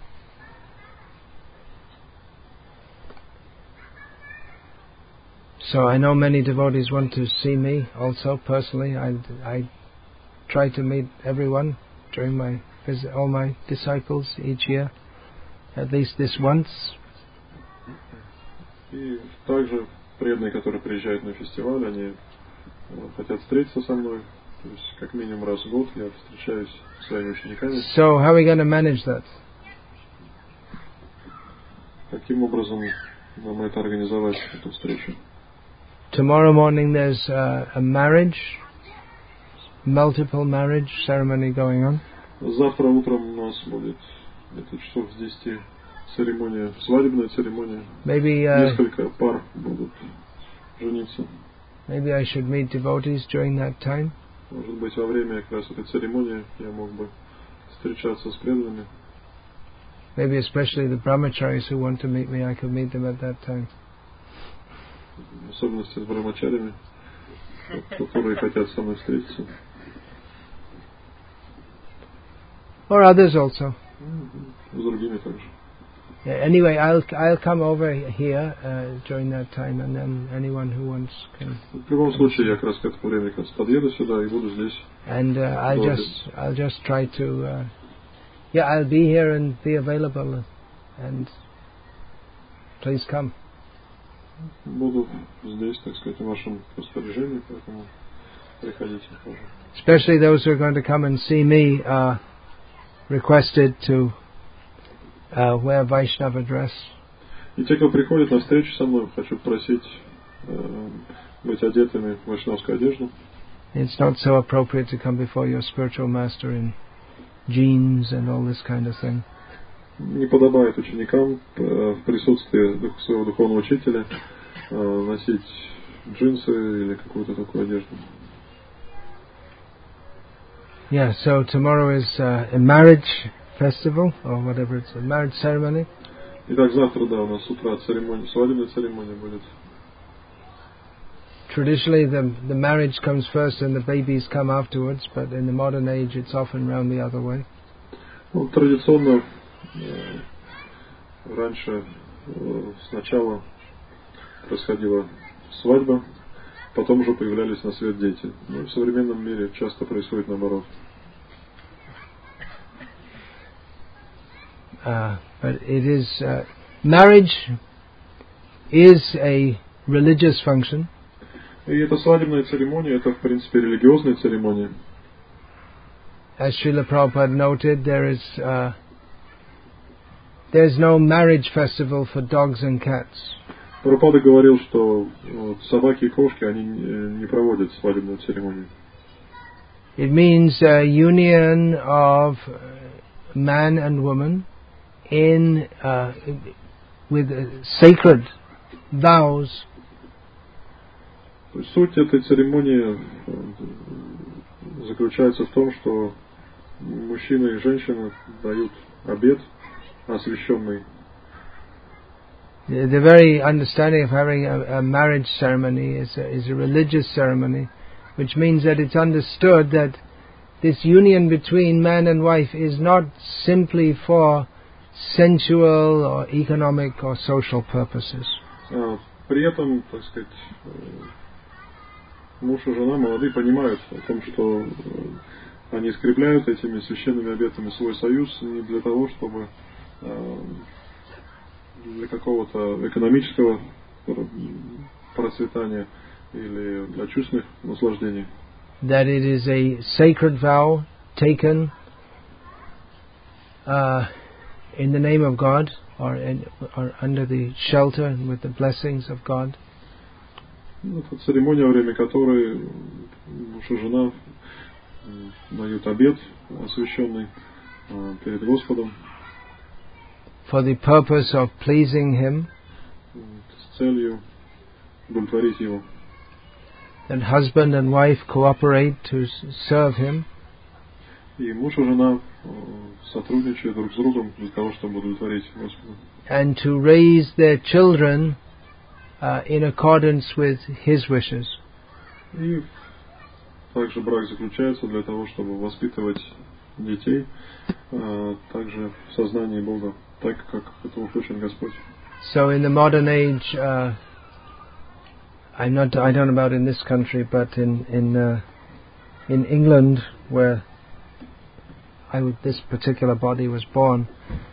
Speaker 1: So I know many devotees want to see me also personally. I try to meet everyone during my visit, all my disciples each year, at least this once.
Speaker 2: И также преданные, которые приезжают на фестиваль, они хотят встретиться со мной. То есть как минимум раз в год я встречаюсь с своими учениками.
Speaker 1: So how are we going to manage that?
Speaker 2: Каким образом нам это организовать, эту встречу?
Speaker 1: Tomorrow morning there's a marriage, multiple marriage ceremony going on.
Speaker 2: Завтра утром у нас будет где-то часов с 10 церемония, свадебная церемония.
Speaker 1: Maybe
Speaker 2: Несколько пар будут жениться.
Speaker 1: maybe I should meet devotees during that time.
Speaker 2: Может быть, во время как раз этой церемонии я мог бы встречаться с преданными.
Speaker 1: Maybe especially the brahmacharis who want to meet me, I could meet them at that time.
Speaker 2: В особенности с брахмачарями, которые хотят со мной встретиться.
Speaker 1: Or others also.
Speaker 2: С другими также.
Speaker 1: Anyway, I'll come over here during that time, and then anyone who wants can.
Speaker 2: В любом случае, я как раз к этому времени как раз подъеду сюда и буду здесь.
Speaker 1: And I'll just try to. I'll be here and be available, and please come.
Speaker 2: Буду здесь, так сказать, в вашем распоряжении, поэтому приходите тоже.
Speaker 1: Especially those who are going to come and see me are requested to wear Vaishnava dress.
Speaker 2: И те, кто приходит на встречу со мной, хочу просить быть одетыми в вайшнавскую одежду.
Speaker 1: It's not so appropriate to come before your spiritual master in jeans and all this kind of thing.
Speaker 2: Не подобает ученикам в присутствии своего духовного учителя носить джинсы или какую-то такую одежду.
Speaker 1: Yeah, so tomorrow is a marriage festival, or whatever it's, a marriage ceremony.
Speaker 2: Итак, завтра, да, у нас с утра церемония, свадебная церемония будет.
Speaker 1: Traditionally, the marriage comes first and the babies come afterwards, but in the modern age, it's often round the other way.
Speaker 2: Ну, традиционно раньше сначала происходила свадьба, потом уже появлялись на свет дети. Но в современном мире часто происходит наоборот.
Speaker 1: But it is marriage is a religious function.
Speaker 2: И эта свадебная церемония, это в принципе религиозная церемония.
Speaker 1: As Srila Prabhupada noted, there's no marriage festival for dogs and cats.
Speaker 2: Прабхупада говорил, что собаки и кошки, они не проводят свадебную церемонию.
Speaker 1: It means a union of man and woman with sacred vows.
Speaker 2: Суть этой церемонии заключается в том, что мужчина и женщина дают обет освященный.
Speaker 1: The very understanding of having a marriage ceremony is a religious ceremony, which means that it's understood that this union between man and wife is not simply for sensual or economic or social purposes.
Speaker 2: При этом, так сказать, муж и жена молодые понимают о том, что они скрепляют этими священными обетами свой союз не для того, чтобы для какого-то экономического процветания или для чувственных наслаждений.
Speaker 1: That it is a sacred vow taken in the name of God or under the shelter and with the blessings of God.
Speaker 2: Это церемония, во время которой муж и жена дают обет освященный перед Господом.
Speaker 1: For the purpose of pleasing Him.
Speaker 2: С целью удовлетворить Его.
Speaker 1: That husband and wife cooperate to serve Him.
Speaker 2: И муж и жена сотрудничают друг с другом для того, чтобы удовлетворить Господа.
Speaker 1: And to raise their children in accordance with his wishes.
Speaker 2: И также брак заключается для того, чтобы воспитывать детей также в сознании Бога, так как этого хочет Господь.
Speaker 1: So in the modern age, I don't know about in this country, but in England, where this particular body was born,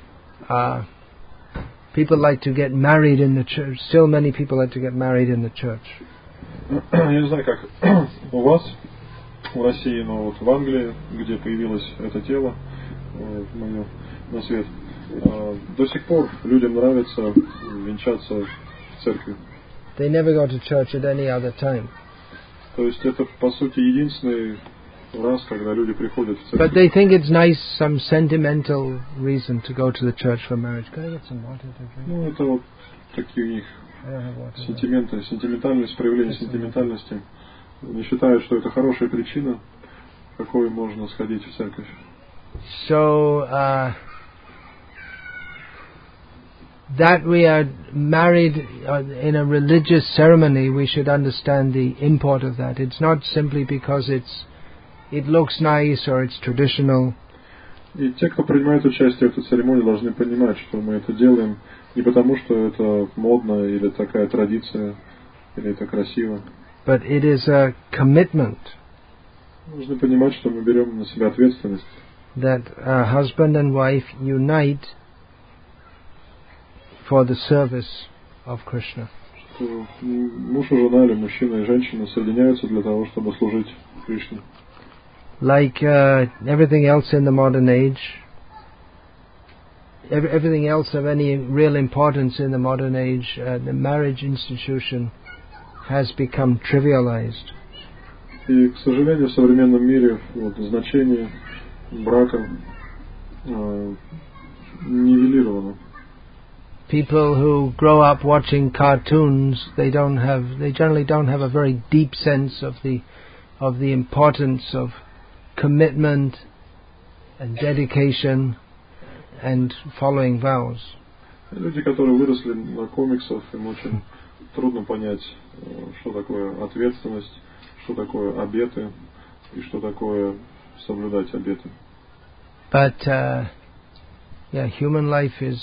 Speaker 1: people like to get married in the church. Still, many people like to get married in the church.
Speaker 2: Я не знаю, как у вас в России, но вот в Англии, где появилось это тело мое на свет, до сих пор людям нравится венчаться в церкви.
Speaker 1: They never go to church at any other time.
Speaker 2: То есть это, по сути, единственный раз, когда люди приходят в
Speaker 1: But
Speaker 2: церковь.
Speaker 1: they think it's nice, some sentimental reason to go to the church for marriage. Can I get some water to drink?
Speaker 2: Ну, это вот такие у них
Speaker 1: I don't have water.
Speaker 2: сентименты, сентиментальность, проявление сентиментальности. Они считают, что это хорошая причина, какой можно сходить в церковь.
Speaker 1: So, that we are married in a religious ceremony, we should understand the import of that. It's not simply because it looks nice or it's traditional.
Speaker 2: И те, кто принимает участие в этой церемонии, должны понимать, что мы это делаем не потому, что это модно или такая традиция, или это красиво.
Speaker 1: But it is a commitment
Speaker 2: Нужно понимать, что мы берем на себя ответственность.
Speaker 1: that a husband and wife unite for the service of Krishna.
Speaker 2: Что муж и жена, или мужчина и женщина соединяются для того, чтобы служить Кришне.
Speaker 1: Like everything else in the modern age, everything else of any real importance in the modern age, the marriage institution has become trivialized.
Speaker 2: И, к сожалению, в современном мире значение брака нивелировано.
Speaker 1: People who grow up watching cartoons, they generally don't have a very deep sense of the importance of commitment and dedication and following vows.
Speaker 2: Люди, которые выросли на комиксах, им очень трудно понять, что такое ответственность, что такое обеты и что такое соблюдать обеты.
Speaker 1: But human life is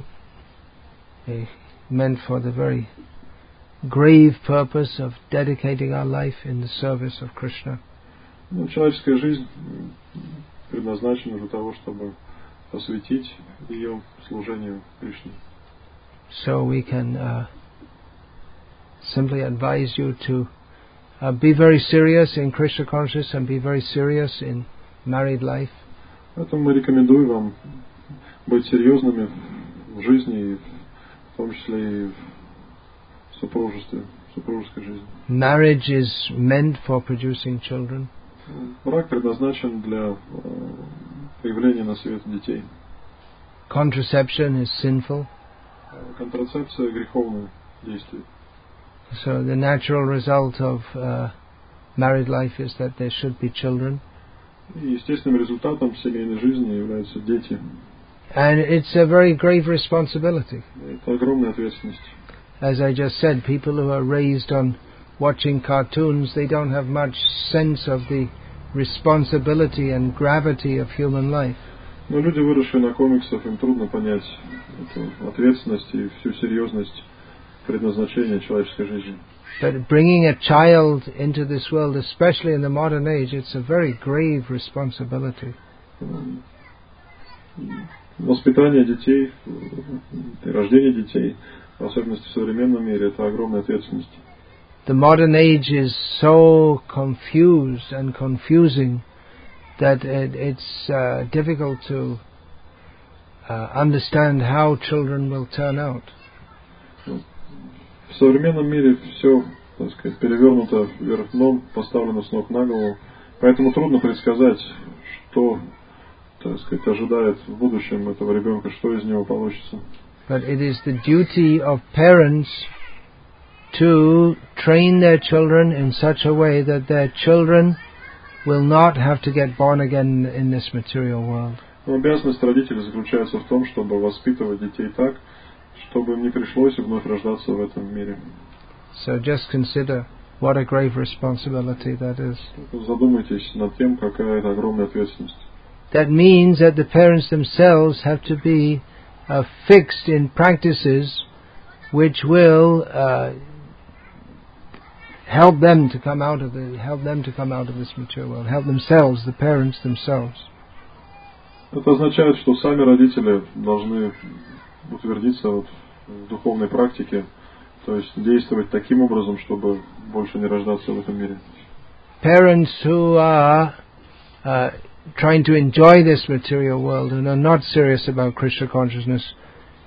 Speaker 1: meant for the very grave purpose of dedicating our life in the service of Krishna.
Speaker 2: Человеческая жизнь предназначена для того, чтобы посвятить ее служению Кришне.
Speaker 1: So we can simply advise you to be very serious in Krishna consciousness and be very serious in married life.
Speaker 2: Поэтому мы рекомендуем вам быть серьезными в жизни, и в том числе и в супружестве, в супружеской жизни.
Speaker 1: Marriage is meant for producing children.
Speaker 2: Брак предназначен для появления на свет детей.
Speaker 1: Contraception is sinful.
Speaker 2: Контрацепция греховное действие.
Speaker 1: So the natural result of married life is that there should be children.
Speaker 2: И естественным результатом семейной жизни являются дети.
Speaker 1: And it's a very grave responsibility.
Speaker 2: Это огромная ответственность.
Speaker 1: As I just said, people who are raised on watching cartoons, they don't have much sense of the responsibility and gravity of human life.
Speaker 2: Но люди, выросшие на комиксах, им трудно понять эту ответственность и всю серьезность предназначения человеческой жизни.
Speaker 1: But bringing a child into this world, especially in the modern age, it's a very grave responsibility.
Speaker 2: Воспитание детей, рождение детей, в особенности в современном мире, это огромная ответственность.
Speaker 1: The modern age is so confused and confusing that it's difficult to understand how children will turn out.
Speaker 2: В современном мире все, так сказать, перевернуто вверх дном, поставлено с ног на голову, поэтому трудно предсказать, что, так сказать, ожидает в будущем этого ребенка, что из него получится.
Speaker 1: But it is the duty of parents to train their children in such a way that their children will not have to get born again in this material world.
Speaker 2: Но обязанность родителей заключается в том, чтобы воспитывать детей так, чтобы им не пришлось вновь рождаться в этом мире.
Speaker 1: So just consider what a grave responsibility that is.
Speaker 2: Задумайтесь над тем, какая это огромная ответственность.
Speaker 1: That means that the parents themselves have to be fixed in practices which will help them to come out of this mature world, help themselves, the parents themselves.
Speaker 2: Это означает, что сами родители должны утвердиться в духовной практике, то есть действовать таким образом, чтобы больше не рождаться в этом мире.
Speaker 1: Parents who are trying to enjoy this material world and are not serious about Krishna consciousness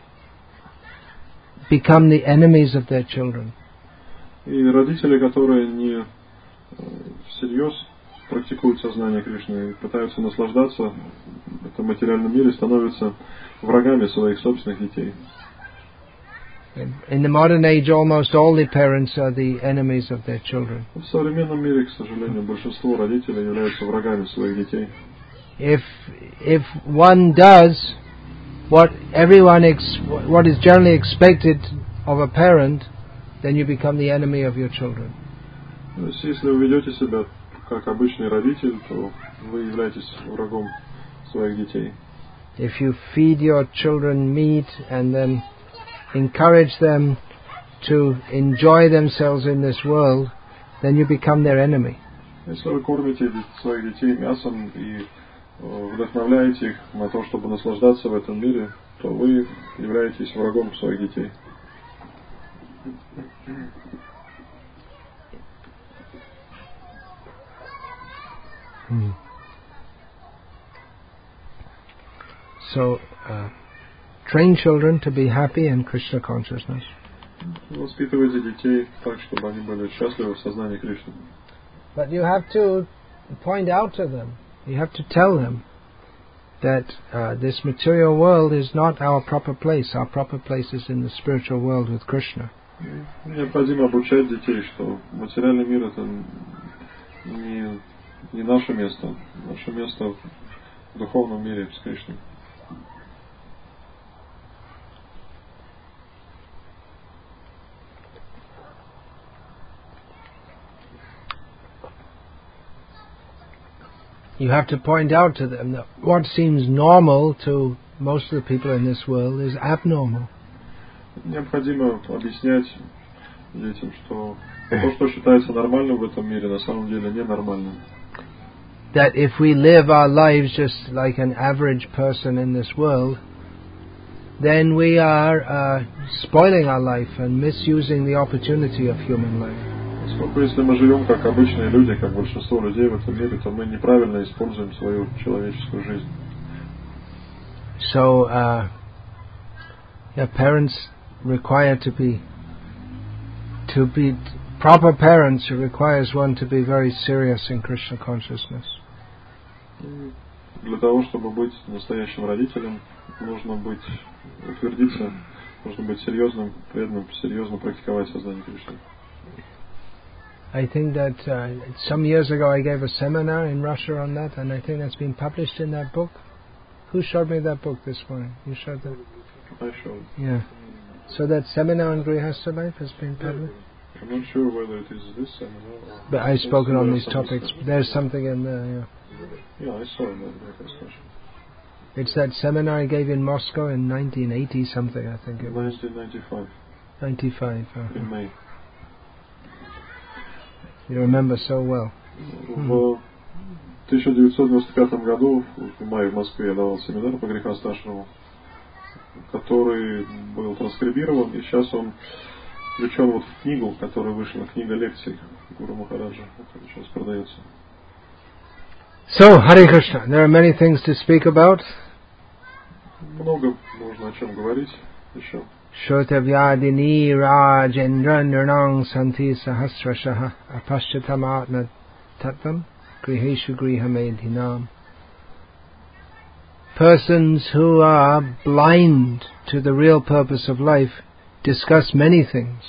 Speaker 1: become the enemies of their children.
Speaker 2: И родители, которые не всерьез практикуют сознание Кришны и пытаются наслаждаться в этом материальном мире, становятся врагами своих собственных детей.
Speaker 1: In the modern age, almost all the parents are the enemies of their children.
Speaker 2: В современном мире, к сожалению, большинство родителей являются врагами своих детей.
Speaker 1: If one does what is generally expected of a parent, then you become the enemy of your children.
Speaker 2: То есть, если вы ведете себя как обычный родитель, то вы являетесь врагом своих детей.
Speaker 1: If you feed your children meat and then encourage them to enjoy themselves in this world, then you become their enemy.
Speaker 2: Если вы кормите своих детей мясом и вдохновляете их на то, чтобы наслаждаться в этом мире, то вы являетесь врагом своих детей.
Speaker 1: So, train children to be happy in Krishna consciousness.
Speaker 2: Воспитывайте детей так, чтобы они были счастливы в сознании Кришны.
Speaker 1: But you have to point out to them, you have to tell them that this material world is not our proper place. Our proper place is in the spiritual world with Krishna.
Speaker 2: Необходимо обучать детей, что материальный мир это не наше место. Наше место в духовном мире с Кришной.
Speaker 1: You have to point out to them that what seems normal to most of the people in this world is abnormal.
Speaker 2: Необходимо объяснять детям, что то, что считается нормальным в этом мире, на самом деле ненормально.
Speaker 1: That if we live our lives just like an average person in this world, then we are spoiling our life and misusing the opportunity of human life.
Speaker 2: Поскольку если мы живем как обычные люди, как большинство людей в этом мире, то мы неправильно используем свою человеческую жизнь.
Speaker 1: So, parents require to be proper parents requires one to be very serious in Krishna consciousness.
Speaker 2: Для того, чтобы быть настоящим родителем, нужно утвердиться, нужно быть серьезным, преданным, серьезно практиковать сознание Кришны.
Speaker 1: I think that some years ago I gave a seminar in Russia on that, and I think that's been published in that book. Who showed me that book this morning? You showed that?
Speaker 2: I showed.
Speaker 1: Yeah. So that seminar on Grihastha life has been published?
Speaker 2: I'm not sure whether it is this seminar or...
Speaker 1: But I've spoken on these topics. There's something in there, yeah.
Speaker 2: Yeah, I saw it in that discussion.
Speaker 1: It's that seminar I gave in Moscow in 1980 something, I think it was.
Speaker 2: 1995.
Speaker 1: 95.
Speaker 2: In May.
Speaker 1: You remember so well.
Speaker 2: В 1995 году, в мае в Москве, я давал семинар по Грехасташраму, который был транскрибирован, и сейчас он включен вот в книгу, которая вышла, книга лекций Гуру Махараджа, которая сейчас продается.
Speaker 1: So, Hare Krishna, there are many things to speak about.
Speaker 2: Много можно о чем говорить еще.
Speaker 1: Shrotavyadini Rajendra Nirnang Santi Sahasrashaha Apashchatamatma Tattvam Griheshu Grihamedhinam. Persons who are blind to the real purpose of life discuss many things.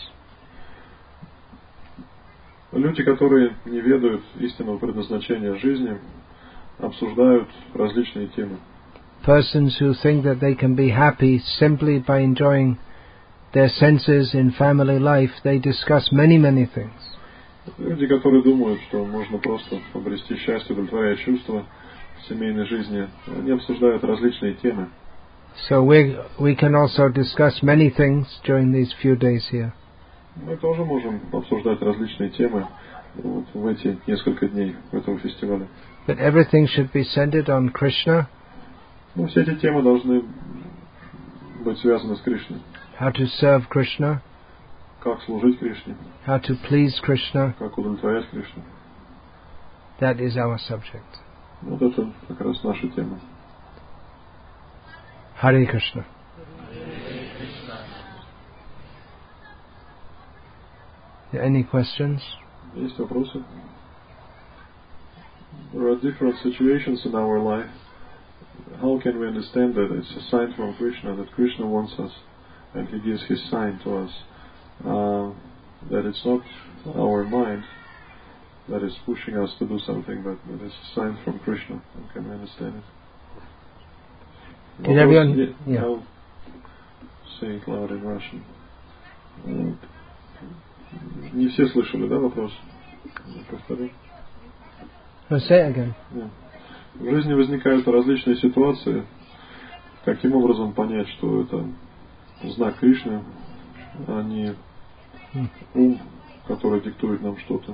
Speaker 2: Люди, которые не ведают истинного предназначения жизни, обсуждают различные темы.
Speaker 1: Persons who think that they can be happy simply by enjoying their senses in family life, they discuss many things.
Speaker 2: Люди, которые думают, что можно просто обрести счастье, удовлетворяя чувства в семейной жизни, они обсуждают различные темы.
Speaker 1: So we can also discuss many things during these few days here.
Speaker 2: Мы тоже можем обсуждать различные темы вот в эти несколько дней этого фестиваля.
Speaker 1: But everything should be centered on Krishna.
Speaker 2: Но все эти темы должны быть связаны с Кришной.
Speaker 1: How to serve Krishna.
Speaker 2: Как служить Кришне.
Speaker 1: How to please Krishna.
Speaker 2: Как удовлетворять Кришну.
Speaker 1: That is our subject.
Speaker 2: Вот это как раз наша тема.
Speaker 1: Hare Krishna. Any questions?
Speaker 2: Есть вопросы? There are different situations in our life. How can we understand that it's a sign from Krishna, that Krishna wants us and He gives His sign to us? That it's not our mind that is pushing us to do something, but that it's a sign from Krishna. How can we understand it?
Speaker 1: Did everyone? Yeah.
Speaker 2: I'll say it loud in Russian. Не все слышали, да, вопрос? Повторю.
Speaker 1: No, say it again.
Speaker 2: В жизни возникают различные ситуации. Каким образом понять, что это знак Кришны, а не ум, который диктует нам что-то?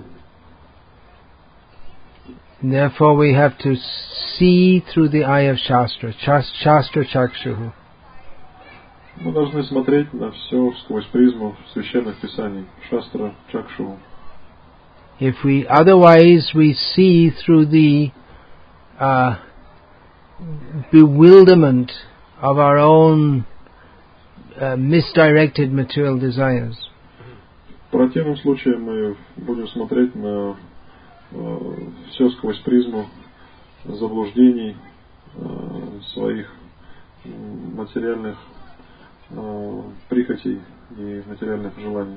Speaker 1: Therefore we have to see through the eye of Shastra. Shastra Chakshuhu.
Speaker 2: Мы должны смотреть на все сквозь призму священных писаний. Шастра Чакшу.
Speaker 1: If we otherwise we see through the bewilderment of our own misdirected material desires.
Speaker 2: В противном случае мы будем смотреть на все сквозь призму заблуждений своих материальных прихотей и материальных желаний.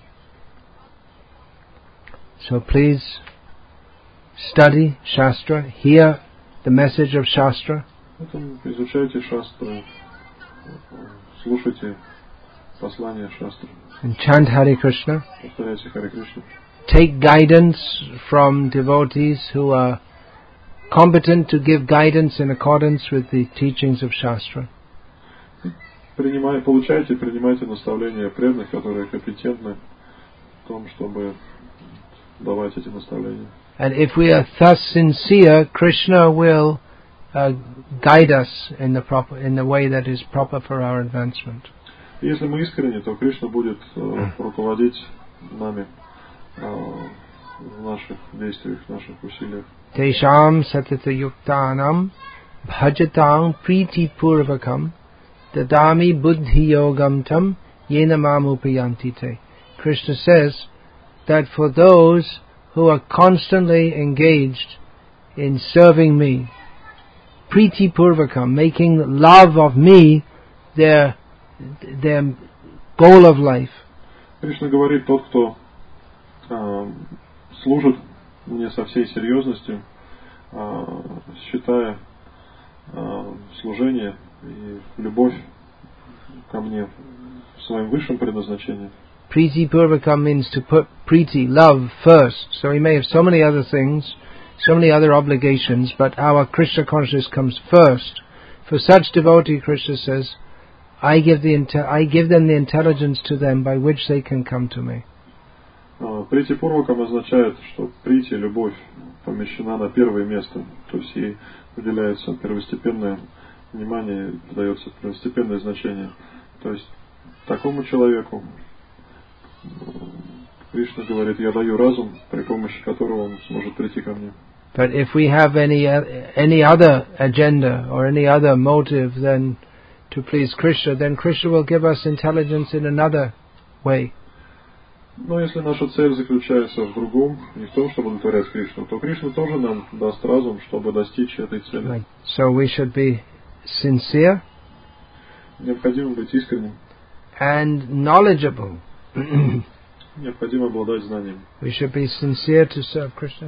Speaker 1: So please study Shastra, hear the message of Shastra.
Speaker 2: Поэтому изучайте Шастру, слушайте послание Шастры.
Speaker 1: And chant Hare Krishna.
Speaker 2: Повторяйте Харе Кришна.
Speaker 1: Take guidance from devotees who are competent to give guidance in accordance with the teachings of Shastra.
Speaker 2: Принимайте наставления преданных, которые компетентны в том, чтобы давать эти наставления.
Speaker 1: And if we are thus sincere, Krishna will guide us in the way that is proper for our advancement.
Speaker 2: Если мы искренне, то Кришна будет руководить нами в наших действиях, в наших усилиях.
Speaker 1: Tesham satata yuktanam bhajatam priti purvakam dadami buddhi yogam tam yena mamupayanti te. Krishna says that for those who are constantly engaged in serving me, priti purvakam, making love of me their goal of life.
Speaker 2: Кришна говорит, тот, кто служит мне со всей серьезностью, считая служение и любовь ко мне своим высшим предназначением.
Speaker 1: Priti purvakam means to put priti, love, first. So he may have so many other things, so many other obligations, but our Krishna consciousness comes first. For such devotee, Krishna says, I give them the intelligence to them by which they can come to me.
Speaker 2: Прити пурвакам означает, что прити, любовь, помещена на первое место. То есть ей уделяется первостепенное внимание, дается первостепенное значение. То есть такому человеку Кришна говорит, я даю разум, при помощи которого он сможет прийти ко мне.
Speaker 1: But if we have any other agenda or any other motive than to please Krishna, then Krishna will give us intelligence in another way.
Speaker 2: Но если наша цель заключается в другом, не в том, чтобы удовлетворять Кришну, то Кришна тоже нам даст разум, чтобы достичь этой цели.
Speaker 1: Right. So we should be sincere.
Speaker 2: Необходимо быть искренним.
Speaker 1: And knowledgeable.
Speaker 2: Необходимо обладать знанием.
Speaker 1: We should be sincere to serve Krishna.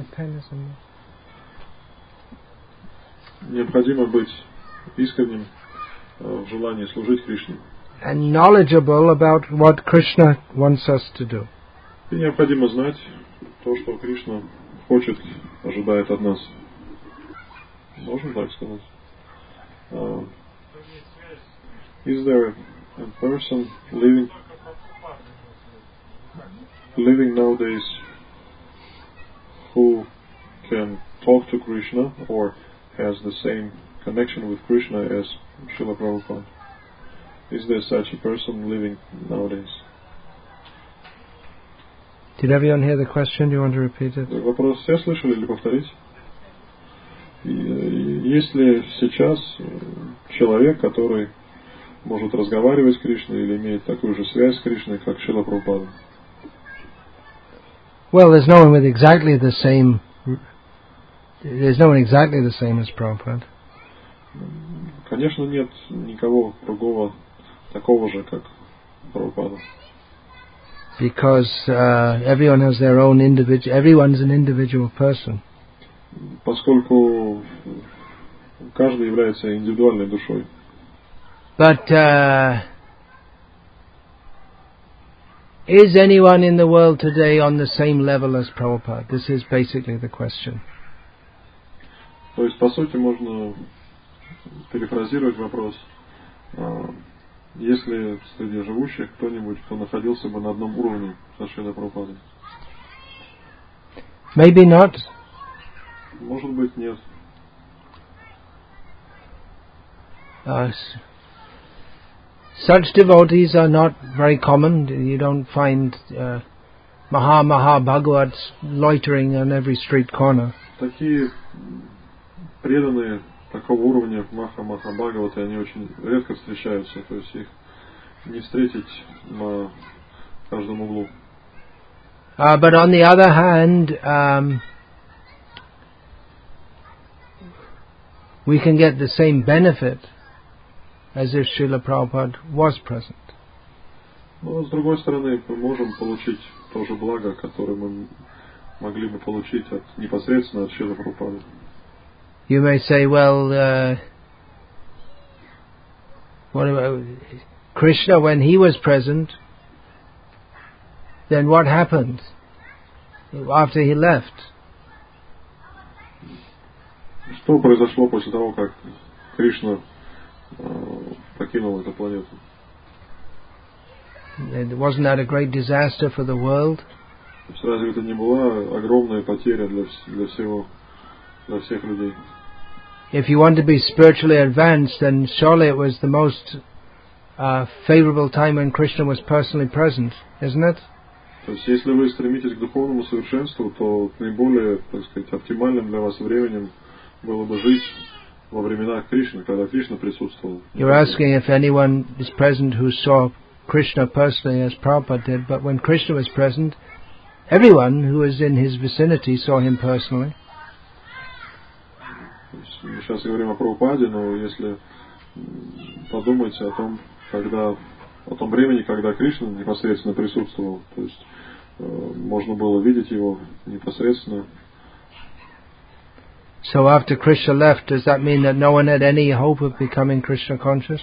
Speaker 2: Необходимо быть искренним в желании служить Кришне.
Speaker 1: and knowledgeable about what Krishna wants us to do.
Speaker 2: И необходимо знать то, что Кришна хочет, ожидает от нас. Можно так сказать? Is there a person living nowadays who can talk to Krishna or has the same connection with Krishna as Srila Prabhupada? Is there such a person living nowadays?
Speaker 1: Did everyone hear the question? Do you want to repeat it?
Speaker 2: Вопрос все слышали или повторить? Есть ли сейчас человек, который может разговаривать с Кришной или имеет такую же связь с Кришной, как Шрила Прабхупада?
Speaker 1: Well, there's no one with exactly the same. There's no one exactly the same as Prabhupada.
Speaker 2: Конечно, нет никого другого такого же, как Прабхупада.
Speaker 1: Because everyone has their own individual. Everyone's an individual person.
Speaker 2: Поскольку каждый является индивидуальной душой.
Speaker 1: But is anyone in the world today on the same level as Prabhupada? This is basically the question.
Speaker 2: То есть, по сути, можно перефразировать вопрос. Есть ли среди живущих кто-нибудь, кто находился бы на одном уровне со Шрилой Прабхупадой?
Speaker 1: Maybe not.
Speaker 2: Может быть, нет.
Speaker 1: Such devotees are not very common. You don't find Maha Bhagavats loitering on every street corner.
Speaker 2: Такие преданные такого уровня Маха Бхагаваты, они очень редко встречаются, то есть их не встретить на каждом углу.
Speaker 1: But on the other hand, we can get the same benefit as if Srila Prabhupada was present.
Speaker 2: Но с другой стороны, мы можем получить то же благо, которое мы могли бы получить непосредственно от Шрилы Прабхупады.
Speaker 1: You may say, well, what about Krishna when he was present? Then what happened after he left?
Speaker 2: Что произошло после того, как Кришна покинул эту планету?
Speaker 1: Wasn't that a great disaster for the world?
Speaker 2: Разве это не была огромная потеря для всех людей?
Speaker 1: If you want to be spiritually advanced, then surely it was the most favorable time when Krishna was personally present, isn't it?
Speaker 2: То есть, если вы стремитесь к духовному совершенству, то наиболее, так сказать, оптимальным для вас временем было бы жить во времена Кришны, когда Кришна присутствовал.
Speaker 1: You're asking if anyone is present who saw Krishna personally as Prabhupada did, but when Krishna was present, everyone who was in his vicinity saw him personally.
Speaker 2: Мы сейчас говорим о Прабхупаде, но если подумайте о том времени, когда Кришна непосредственно присутствовал, то есть можно было видеть его непосредственно.
Speaker 1: So after Krishna left, does that mean that no one had any hope of becoming Krishna conscious?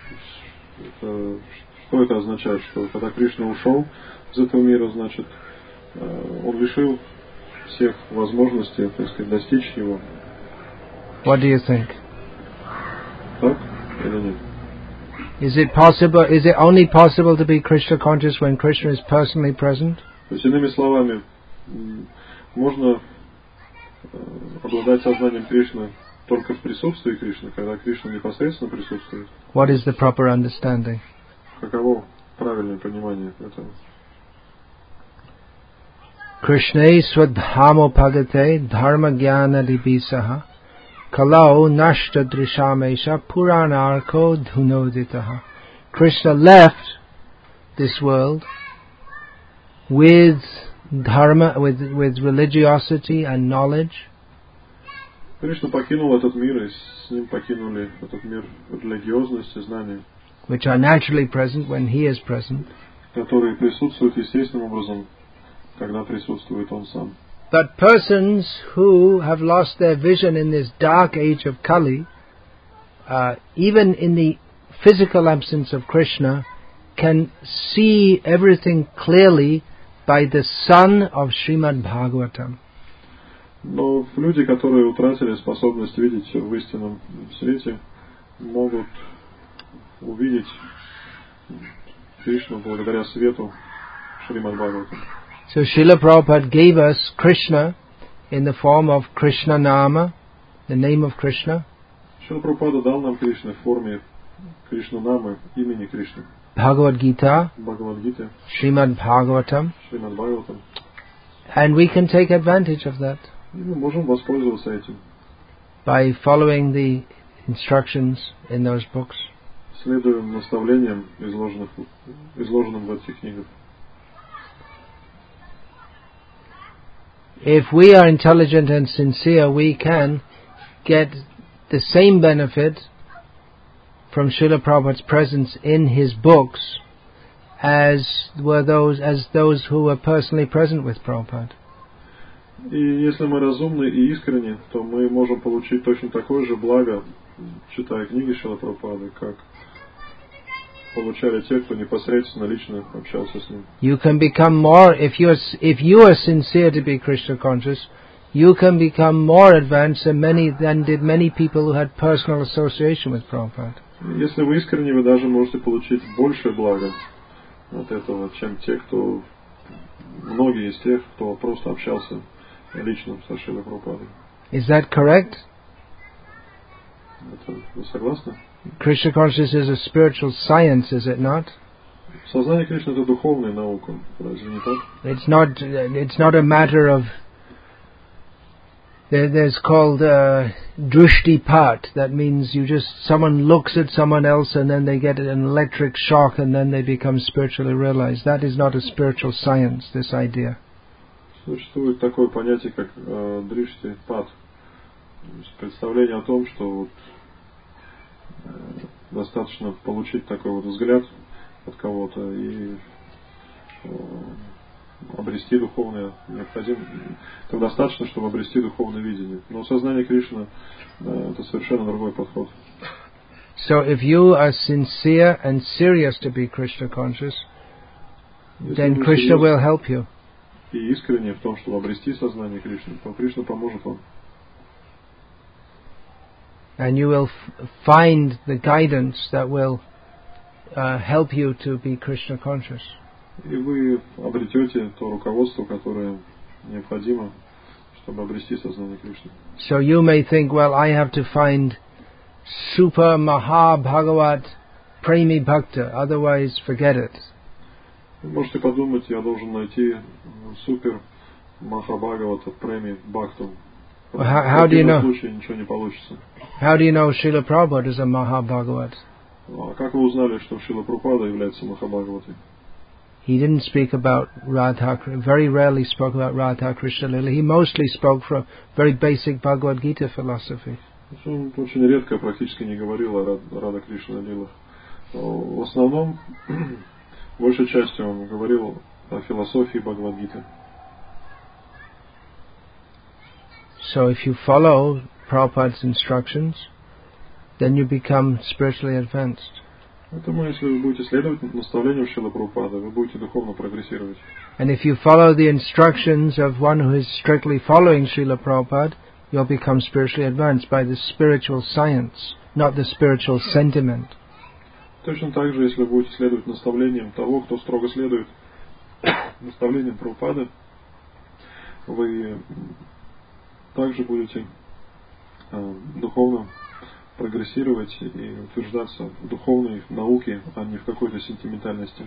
Speaker 2: Что это означает? Что когда Кришна ушел из этого мира, значит, он лишил всех возможностей, так сказать, достичь его.
Speaker 1: What do you think?
Speaker 2: Так или нет?
Speaker 1: Is it only possible to be Krishna conscious when Krishna is personally present?
Speaker 2: То есть, иными словами, можно обладать сознанием Кришны только в присутствии Кришны, когда Кришна непосредственно присутствует.
Speaker 1: What is the proper understanding?
Speaker 2: Каково правильное понимание этого?
Speaker 1: Krishne swadhamo pagate dharma jnana dibisaha kalau nashta drishamesha puranarko dhunoditaha. Krishna left this world with dharma, with religiosity and knowledge.
Speaker 2: Кришна покинул этот мир, и с ним покинули этот мир религиозность и знания,
Speaker 1: which are naturally present when he is present,
Speaker 2: которые присутствуют естественным образом, когда присутствует он сам.
Speaker 1: But persons who have lost their vision in this dark age of Kali, even in the physical absence of Krishna can see everything clearly by the sun of Srimad Bhagavatam.
Speaker 2: Но люди, которые утратили способность видеть в истинном свете, могут увидеть Кришну благодаря свету Шримад Бхагаватам.
Speaker 1: So Srila Prabhupada gave us Krishna in the form of Krishna Nama, the name of Krishna.
Speaker 2: Шрила Прабхупада дал нам Кришну в форме Кришна Намы, имени Кришны.
Speaker 1: Bhagavad Gita,
Speaker 2: Бхагавад-гите,
Speaker 1: Srimad Bhagavatam,
Speaker 2: Шримад Бхагаватам.
Speaker 1: and we can take advantage of that
Speaker 2: И мы можем воспользоваться этим,
Speaker 1: by following the instructions in those books.
Speaker 2: следуя наставлениям, изложенным в этих книгах.
Speaker 1: If we are intelligent and sincere, we can get the same benefit from Srila Prabhupada's presence in his books as those who were personally present with Prabhupada.
Speaker 2: И если мы разумны и искренни, то мы можем получить точно такое же благо, читая книги Шрилы Прабхупады, как получали те, кто непосредственно лично общался с ним.
Speaker 1: You can become more, if you are sincere to be Krishna conscious, you can become more advanced than did many people who had personal association with Prabhupada.
Speaker 2: Если вы искренни, вы даже можете получить большее благо от этого, чем многие из тех, кто просто общался лично со Шрилой Прабхупадой.
Speaker 1: Is that correct?
Speaker 2: Вы согласны?
Speaker 1: Krishna consciousness is a spiritual science, is it not?
Speaker 2: Сознание Кришны — это духовная наука, разве не так?
Speaker 1: It's not a matter of there's called drushtipat. That means someone looks at someone else and then they get an electric shock and then they become spiritually realized. That is not a spiritual science, this idea.
Speaker 2: Существует такое понятие, как дриштипат. Представление о том, что достаточно получить такой взгляд от кого-то и обрести духовное необходимо. Это достаточно, чтобы обрести духовное видение. Но сознание Кришны это совершенно другой подход.
Speaker 1: So if you are sincere and serious to be Krishna conscious, then Krishna will help you.
Speaker 2: И искренне в том, чтобы обрести сознание Кришны, то Кришна поможет вам.
Speaker 1: And you will find the guidance that will help you to be Krishna conscious.
Speaker 2: И вы обретете то руководство, которое необходимо, чтобы обрести сознание Кришны.
Speaker 1: So you may think, well, I have to find super Maha Bhagavat Premi Bhakta, otherwise forget it.
Speaker 2: Вы можете подумать, я должен найти супер Махабхагавата Преми Бхакту.
Speaker 1: How do you know?
Speaker 2: В таком случае ничего не получится.
Speaker 1: How do you know Srila Prabhupada is a Maha Bhagavat?
Speaker 2: А как вы узнали, что Шрила Прабхупада является Махабхагаватой?
Speaker 1: He didn't speak about Radha, very rarely spoke about Radha Krishna Lila. He mostly spoke from very basic Bhagavad Gita philosophy.
Speaker 2: Он очень редко, практически не говорил о Рада Кришна Лилах. В основном, большей частью он говорил о философии Бхагавад-гиты.
Speaker 1: So if you follow Prabhupada's instructions, then you become spiritually advanced.
Speaker 2: Поэтому, если вы будете следовать наставлениям Шрилы Прабхупады, вы будете духовно прогрессировать.
Speaker 1: And if you follow the instructions of one who is strictly following Srila Prabhupada, you'll become spiritually advanced by the spiritual science, not the spiritual sentiment.
Speaker 2: Точно так же, если вы будете следовать наставлениям того, кто строго следует наставлениям Прабхупады, вы также будете духовно прогрессировать и утверждаться в духовной науке, а не в какой-то сентиментальности.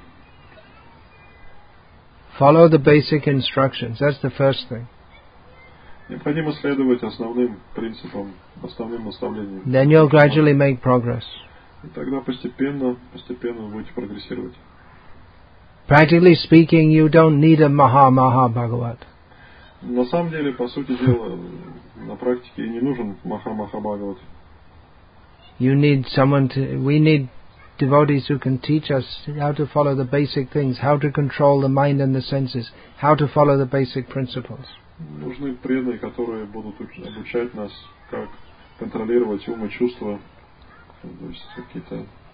Speaker 1: Follow the basic instructions. That's the first thing.
Speaker 2: Необходимо следовать основным принципам, основным наставлениям.
Speaker 1: Then you'll gradually make progress.
Speaker 2: И тогда постепенно вы будете прогрессировать.
Speaker 1: Practically speaking, you don't need a Maha Bhagavat.
Speaker 2: На самом деле, по сути дела, на практике и не нужен Маха Бхагават.
Speaker 1: We need devotees who can teach us how to follow the basic things, how to control the mind and the senses, how to follow the basic principles.
Speaker 2: Нужны преданные, которые будут обучать нас, как контролировать ум и чувства, то есть какие-то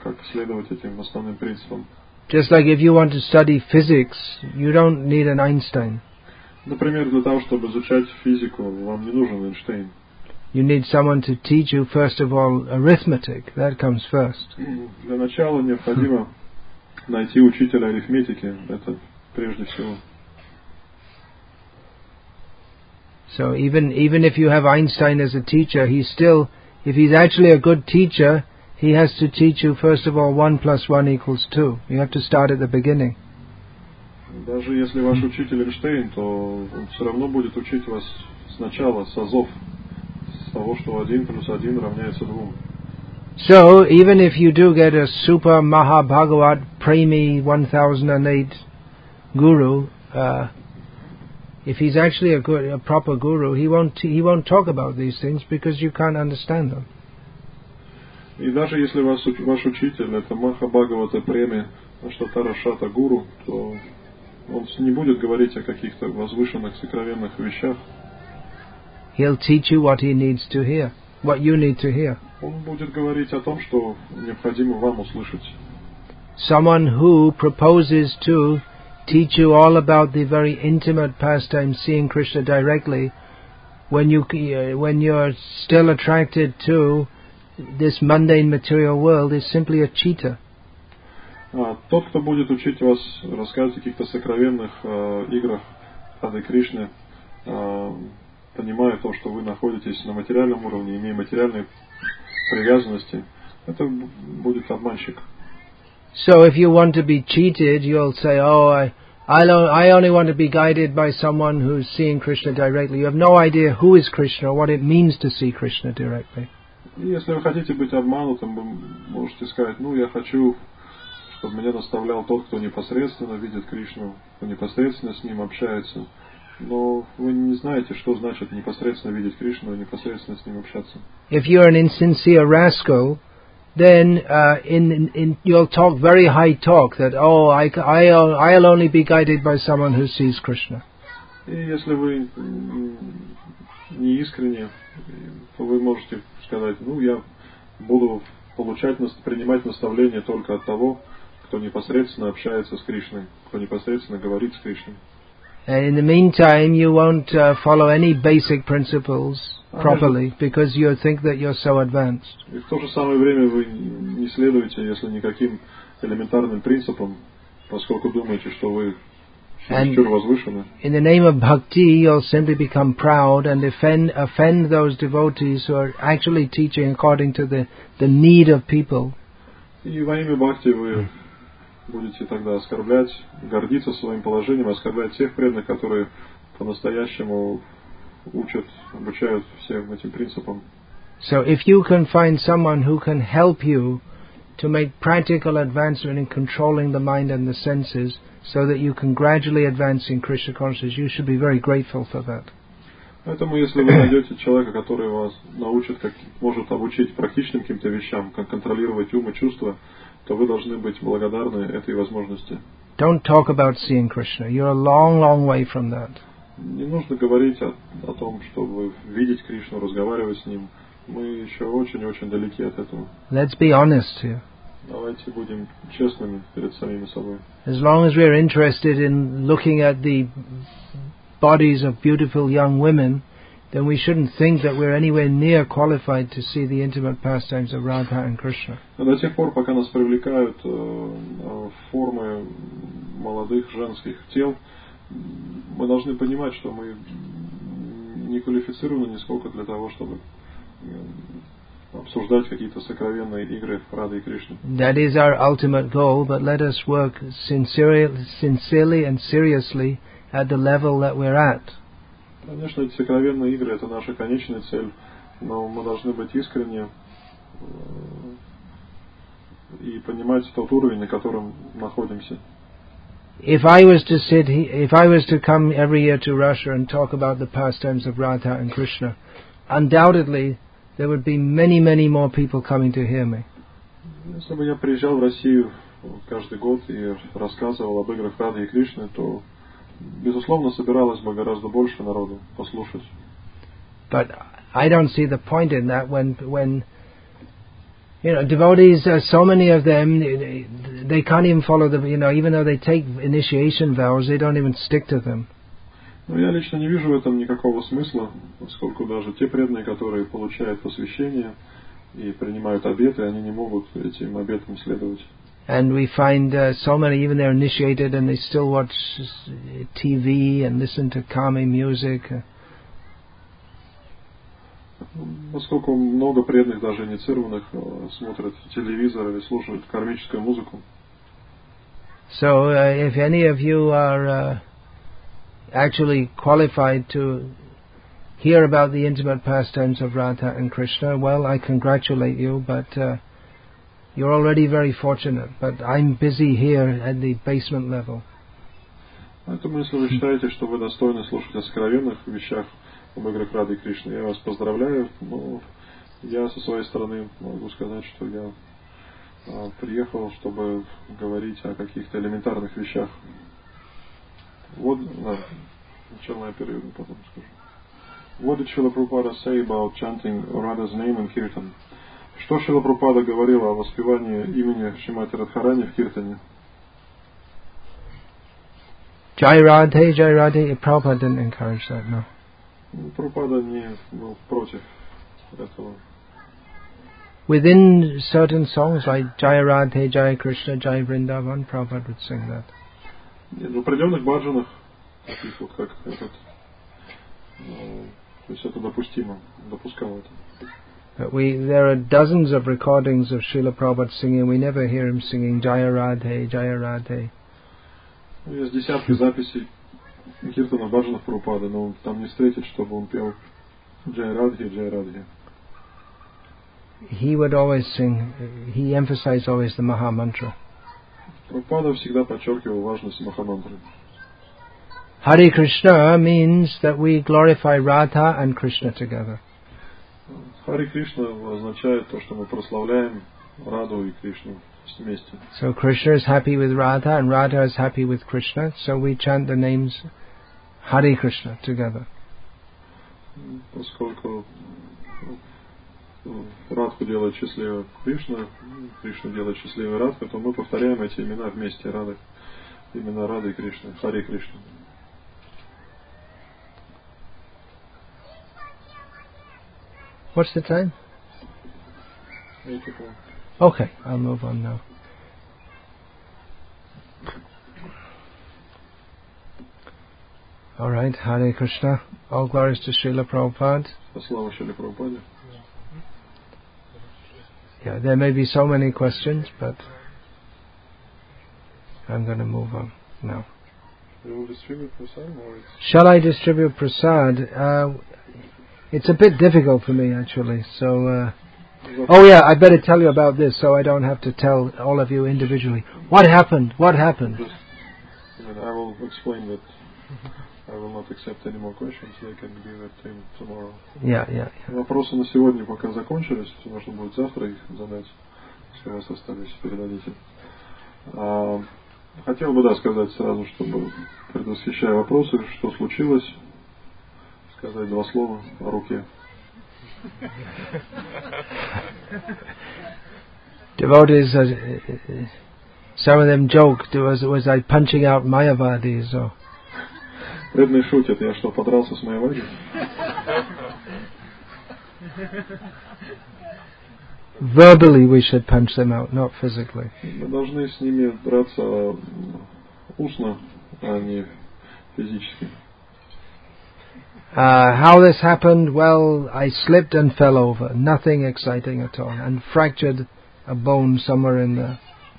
Speaker 2: как следовать этим основным принципам.
Speaker 1: Just like if you want to study physics, you don't need an Einstein.
Speaker 2: Например, для того, чтобы изучать физику, вам не нужен Эйнштейн.
Speaker 1: You need someone to teach you, first of all, arithmetic. That comes first.
Speaker 2: Для начала необходимо найти учителя арифметики. Это прежде всего.
Speaker 1: So even if you have Einstein as a teacher, he's still, if he's actually a good teacher, he has to teach you, first of all, 1 + 1 = 2. You have to start at the beginning.
Speaker 2: Даже если ваш учитель Эйнштейн, то он все равно будет учить вас сначала, с азов, с того, что 1 + 1 равняется 2.
Speaker 1: So, even if you do get a super Mahabhagavat Premi 1008 guru, if he's actually a proper guru, he won't talk about these things because you can't understand them.
Speaker 2: И даже если ваш учитель это Махабхагавата Преми Аштатара Шата Гуру, то он не будет говорить о каких-то возвышенных, сокровенных вещах.
Speaker 1: He'll teach you what he needs to hear, what you need to hear.
Speaker 2: Он будет говорить о том, что необходимо вам услышать.
Speaker 1: Someone who proposes to teach you all about the very intimate pastime, seeing Krishna directly, when you're still attracted to this mundane material world, is simply a cheater.
Speaker 2: Тот, кто будет учить вас, рассказывать о каких-то сокровенных играх Рады Кришны, понимая то, что вы находитесь на материальном уровне, имея материальные привязанности, это будет обманщик.
Speaker 1: So if you want to be cheated, you'll say, "Oh, I only want to be guided by someone who's seeing Krishna directly." You have no idea who is Krishna or what it means to see Krishna directly.
Speaker 2: И если вы хотите быть обманутым, вы можете сказать: я хочу, чтобы меня наставлял тот, кто непосредственно видит Кришну, кто непосредственно с ним общается. Но вы не знаете, что значит непосредственно видеть Кришну и непосредственно с ним общаться.
Speaker 1: If you're an insincere rascal, then you'll talk very high talk that, I'll only be guided by someone who sees Krishna.
Speaker 2: И если вы не искренне, то вы можете сказать: я буду принимать наставления только от того, кто непосредственно общается с Кришной, кто непосредственно говорит с Кришной.
Speaker 1: And in the meantime, you won't follow any basic principles properly because you think that you're so advanced.
Speaker 2: И в то же самое время вы не следуете, если никаким элементарным принципам, поскольку думаете, что вы чересчур возвышены.
Speaker 1: In the name of bhakti, you'll simply become proud and offend those devotees who are actually teaching according to the need of people.
Speaker 2: И во имя бхакти вы будете тогда оскорблять, гордиться своим положением, оскорблять тех преданных, которые по-настоящему учат, обучают всем этим принципам.
Speaker 1: So if you can find someone who can help you to make practical advancement in controlling the mind and the senses so that you can gradually advance in Krishna consciousness, you should be very grateful for that.
Speaker 2: Поэтому, если вы найдете человека, который вас научит, может обучить практичным каким-то вещам, как контролировать ум и чувства, то вы должны быть благодарны этой возможности.
Speaker 1: Don't talk about seeing Krishna. You're a long, long way from that.
Speaker 2: Не нужно говорить о том, чтобы видеть Кришну, разговаривать с ним. Мы еще очень-очень далеки от этого.
Speaker 1: Let's be honest here.
Speaker 2: Давайте будем честными перед самими собой.
Speaker 1: As long as we're interested in looking at the bodies of beautiful young women, then we shouldn't think that we're anywhere near qualified to see the intimate pastimes of Radha and Krishna.
Speaker 2: До тех пор, пока нас привлекают формы молодых женских тел, мы должны понимать, что мы не квалифицированы нисколько для того, чтобы обсуждать какие-то сокровенные игры Рады и Кришны.
Speaker 1: That is our ultimate goal, but let us work sincerely and seriously at the level that we're at.
Speaker 2: Конечно, эти сокровенные игры — это наша конечная цель, но мы должны быть искренни и понимать тот уровень, на котором находимся.
Speaker 1: If I was to come every year to Russia and talk about the pastimes of Radha and Krishna, undoubtedly there would be many, many more people coming to hear me.
Speaker 2: Если бы я приезжал в Россию каждый год и рассказывал об играх Рады и Кришны, то, безусловно, собиралось бы гораздо больше народу послушать.
Speaker 1: But I don't see the point in that when devotees, so many of them, they can't even follow even though they take initiation vows, they don't even stick to them.
Speaker 2: Но я лично не вижу в этом никакого смысла, поскольку даже те преданные, которые получают посвящение и принимают обеты, они не могут этим обетам следовать.
Speaker 1: And we find so many, even they're initiated and they still watch TV and listen to calming music.
Speaker 2: Поскольку много преданных, даже инициированных, смотрят телевизор или слушают кармическую музыку.
Speaker 1: So, if any of you are actually qualified to hear about the intimate pastimes of Radha and Krishna, well, I congratulate you, but you're already very fortunate. But I'm busy here at the basement level.
Speaker 2: Поэтому, если вы считаете, что вы достойны слушать о сокровенных вещах об играх Рады и Кришны, я вас поздравляю. Но я со своей стороны могу сказать, что я приехал, чтобы говорить о каких-то элементарных вещах. Вот, начало я переведу, потом скажу. What did Srila Prabhupada say about chanting Radha's name in Kirtan? Что Шрила Прабхупада говорил о воспевании имени Шримати Радхарани в Киртане?
Speaker 1: Jai Radhe, Prabhupada didn't encourage that, no.
Speaker 2: Прабхупада не был против этого.
Speaker 1: Within certain songs like Jai Radhe, Jai Krishna, Jai Vrindavan, Prabhupada would sing that.
Speaker 2: В определенных баджанах, таких вот как этот, то есть это допустимо, допускал это.
Speaker 1: But there are dozens of recordings of Srila Prabhupada singing. We never hear him singing Jaya Radhe, Jaya Radhe.
Speaker 2: Есть десятки записей киртанов баджанов Прабхупады, но там не встретить, чтобы он пел Джай Радхи, Джай Радхи.
Speaker 1: He would always sing. He emphasized always the Maha Mantra.
Speaker 2: Прабхупада всегда подчеркивал важность Махамантры.
Speaker 1: Hare Krishna means that we glorify Radha and Krishna together.
Speaker 2: Хари Кришна означает то, что мы прославляем Раду и Кришну вместе.
Speaker 1: So Krishna is happy with Radha and Radha is happy with Krishna, so we chant the names Hare Krishna together.
Speaker 2: Поскольку Радху делает счастливой Кришна, Кришну делает счастливой Радху, то мы повторяем эти имена вместе, имена Рады и Кришны, Харе Кришна.
Speaker 1: What's the time?
Speaker 2: 8:04.
Speaker 1: Okay, I'll move on now. All right, Hare Krishna. All glories to Srila Prabhupada.
Speaker 2: Слава Шриле Прабхупаде.
Speaker 1: Yeah, there may be so many questions, but I'm going to move on now.
Speaker 2: You will distribute prasad, or
Speaker 1: Shall I distribute prasad? It's a bit difficult for me, actually. So, I better tell you about this, so I don't have to tell all of you individually. What happened? What happened?
Speaker 2: I will explain that I will not accept any more questions. They can give it to him tomorrow.
Speaker 1: Yeah.
Speaker 2: Вопросы на сегодня пока закончились. Можно будет завтра их задать, если у вас остались, передадите. Хотел бы, сказать сразу, чтобы, предвосхищая вопросы, что случилось, сказать два слова о руке.
Speaker 1: Devotees, some of them joked, was I punching out Mayavadis? Or?
Speaker 2: Преданные шутят, я что, подрался с Майявади?
Speaker 1: Verbally we should punch them out, not physically.
Speaker 2: Мы должны с ними драться устно, а не физически.
Speaker 1: How this happened? Well, I slipped and fell over. Nothing exciting at all. And fractured a bone somewhere in there.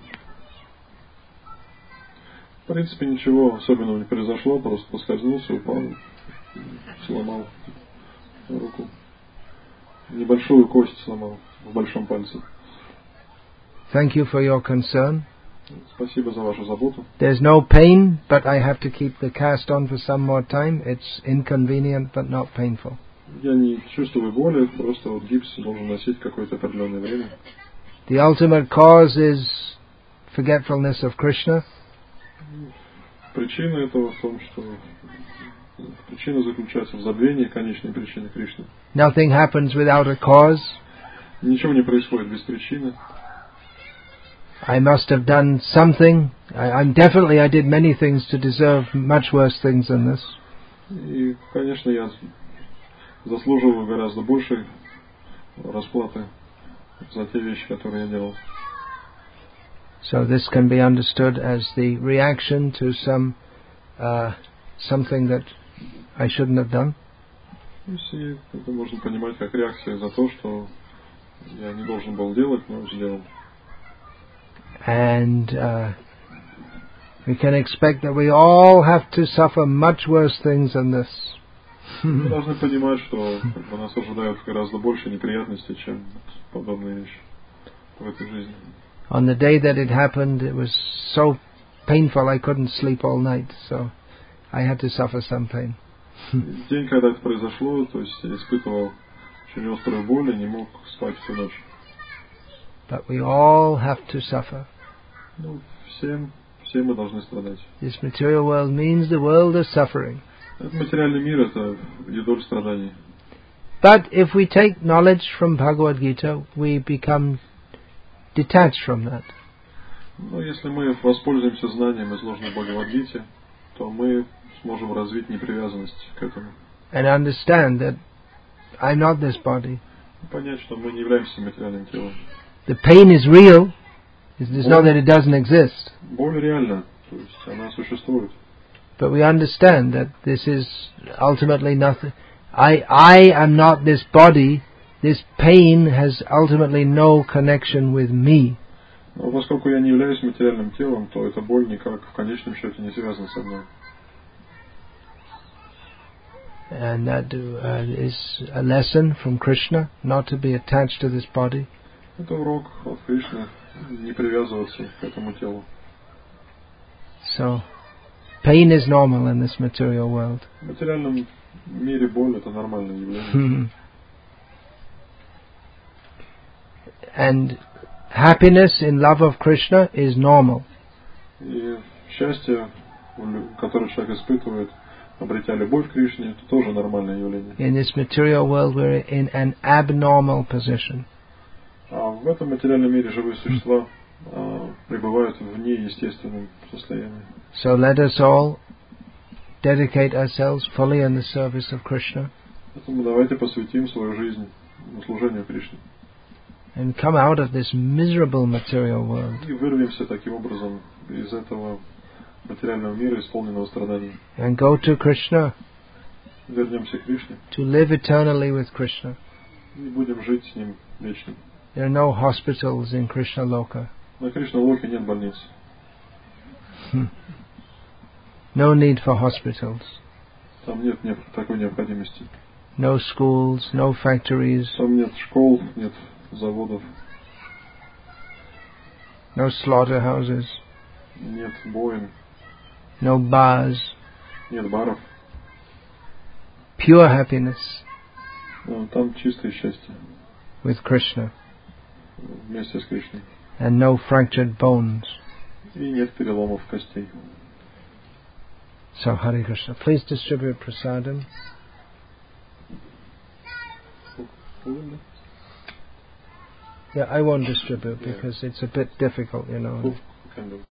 Speaker 2: В принципе, ничего особенного не произошло. Просто поскользнулся, упал, сломал руку. Небольшую кость сломал в большом пальце.
Speaker 1: Thank you for your concern.
Speaker 2: Спасибо за вашу заботу.
Speaker 1: There's no pain, but I have to keep the cast on for some more time. It's inconvenient, but not painful.
Speaker 2: Я не чувствую боли, просто вот гипс должен носить какое-то определенное время.
Speaker 1: The ultimate cause is forgetfulness of Krishna.
Speaker 2: Причина этого в том, что причина заключается в забвении конечной причины Кришны.
Speaker 1: Nothing happens without a cause.
Speaker 2: Ничего не происходит без причины.
Speaker 1: I must have done something. I did many things to deserve much worse things than this.
Speaker 2: И, конечно, я заслуживаю гораздо большей расплаты за те вещи, которые я делал.
Speaker 1: So this can be understood as the reaction to something that I shouldn't have done.
Speaker 2: И это можно понимать как реакция за то, что я не должен был делать, но сделал.
Speaker 1: And we can expect that we all have to suffer much worse things than this.
Speaker 2: Мы должны понимать, что нас ожидают гораздо больше неприятностей, чем подобные вещи в этой жизни.
Speaker 1: On the day that it happened, it was so painful I couldn't sleep all night, so I had to suffer some pain.
Speaker 2: День, когда это произошло, то есть я испытывал очень острую боль и не мог спать всю ночь.
Speaker 1: But we all have to suffer.
Speaker 2: Ну, все мы должны страдать.
Speaker 1: This material world means the world of suffering.
Speaker 2: Этот материальный мир — это юдоль страданий.
Speaker 1: But if we take knowledge from Bhagavad Gita, we become detached from that.
Speaker 2: Но если мы воспользуемся знанием, изложенным в Бхагавад-гите, то мы сможем развить непривязанность к этому.
Speaker 1: And understand that I'm not this body.
Speaker 2: Понять, что мы не являемся материальным телом.
Speaker 1: The pain is real. It's not that it doesn't exist.
Speaker 2: Боль реальна, то есть она существует.
Speaker 1: But we understand that this is ultimately nothing. I am not this body. This pain has ultimately no connection with me.
Speaker 2: Но поскольку я не являюсь материальным телом, то эта боль никак в конечном счете не связана со мной.
Speaker 1: And that is a lesson from Krishna, not to be attached to this body.
Speaker 2: Это урок от Кришны, не привязываться к этому телу.
Speaker 1: So, pain is normal in this material world.
Speaker 2: В материальном мире боль — это нормальное явление.
Speaker 1: And happiness in love of Krishna is normal.
Speaker 2: И счастье, которое человек испытывает, обретя любовь к Кришне, это тоже нормальное явление.
Speaker 1: In this material world we're in an abnormal position.
Speaker 2: А в этом материальном мире живые существа пребывают в неестественном состоянии.
Speaker 1: So let us all dedicate ourselves fully in the service of Krishna.
Speaker 2: Поэтому давайте посвятим свою жизнь служению Кришне.
Speaker 1: And come out of this miserable material world.
Speaker 2: И вырвемся таким образом из этого материального мира, исполненного страданий.
Speaker 1: And go to Krishna.
Speaker 2: Вернемся к Кришне.
Speaker 1: To live eternally with Krishna.
Speaker 2: И будем жить с Ним вечно.
Speaker 1: There are no hospitals in Krishna Loka.
Speaker 2: На Кришна-локе нет больниц.
Speaker 1: No need for hospitals.
Speaker 2: Там нет такой необходимости.
Speaker 1: No schools, no factories.
Speaker 2: Там нет школ, нет заводов.
Speaker 1: No slaughterhouses.
Speaker 2: Нет бойн.
Speaker 1: No bars.
Speaker 2: Нет баров.
Speaker 1: Pure happiness.
Speaker 2: Там чистое счастье.
Speaker 1: With Krishna.
Speaker 2: Вместе с Кришной.
Speaker 1: And no fractured bones.
Speaker 2: И нет переломов костей.
Speaker 1: So, Hare Krishna. Please distribute prasadam. Yeah, I won't distribute because it's a bit difficult, you know.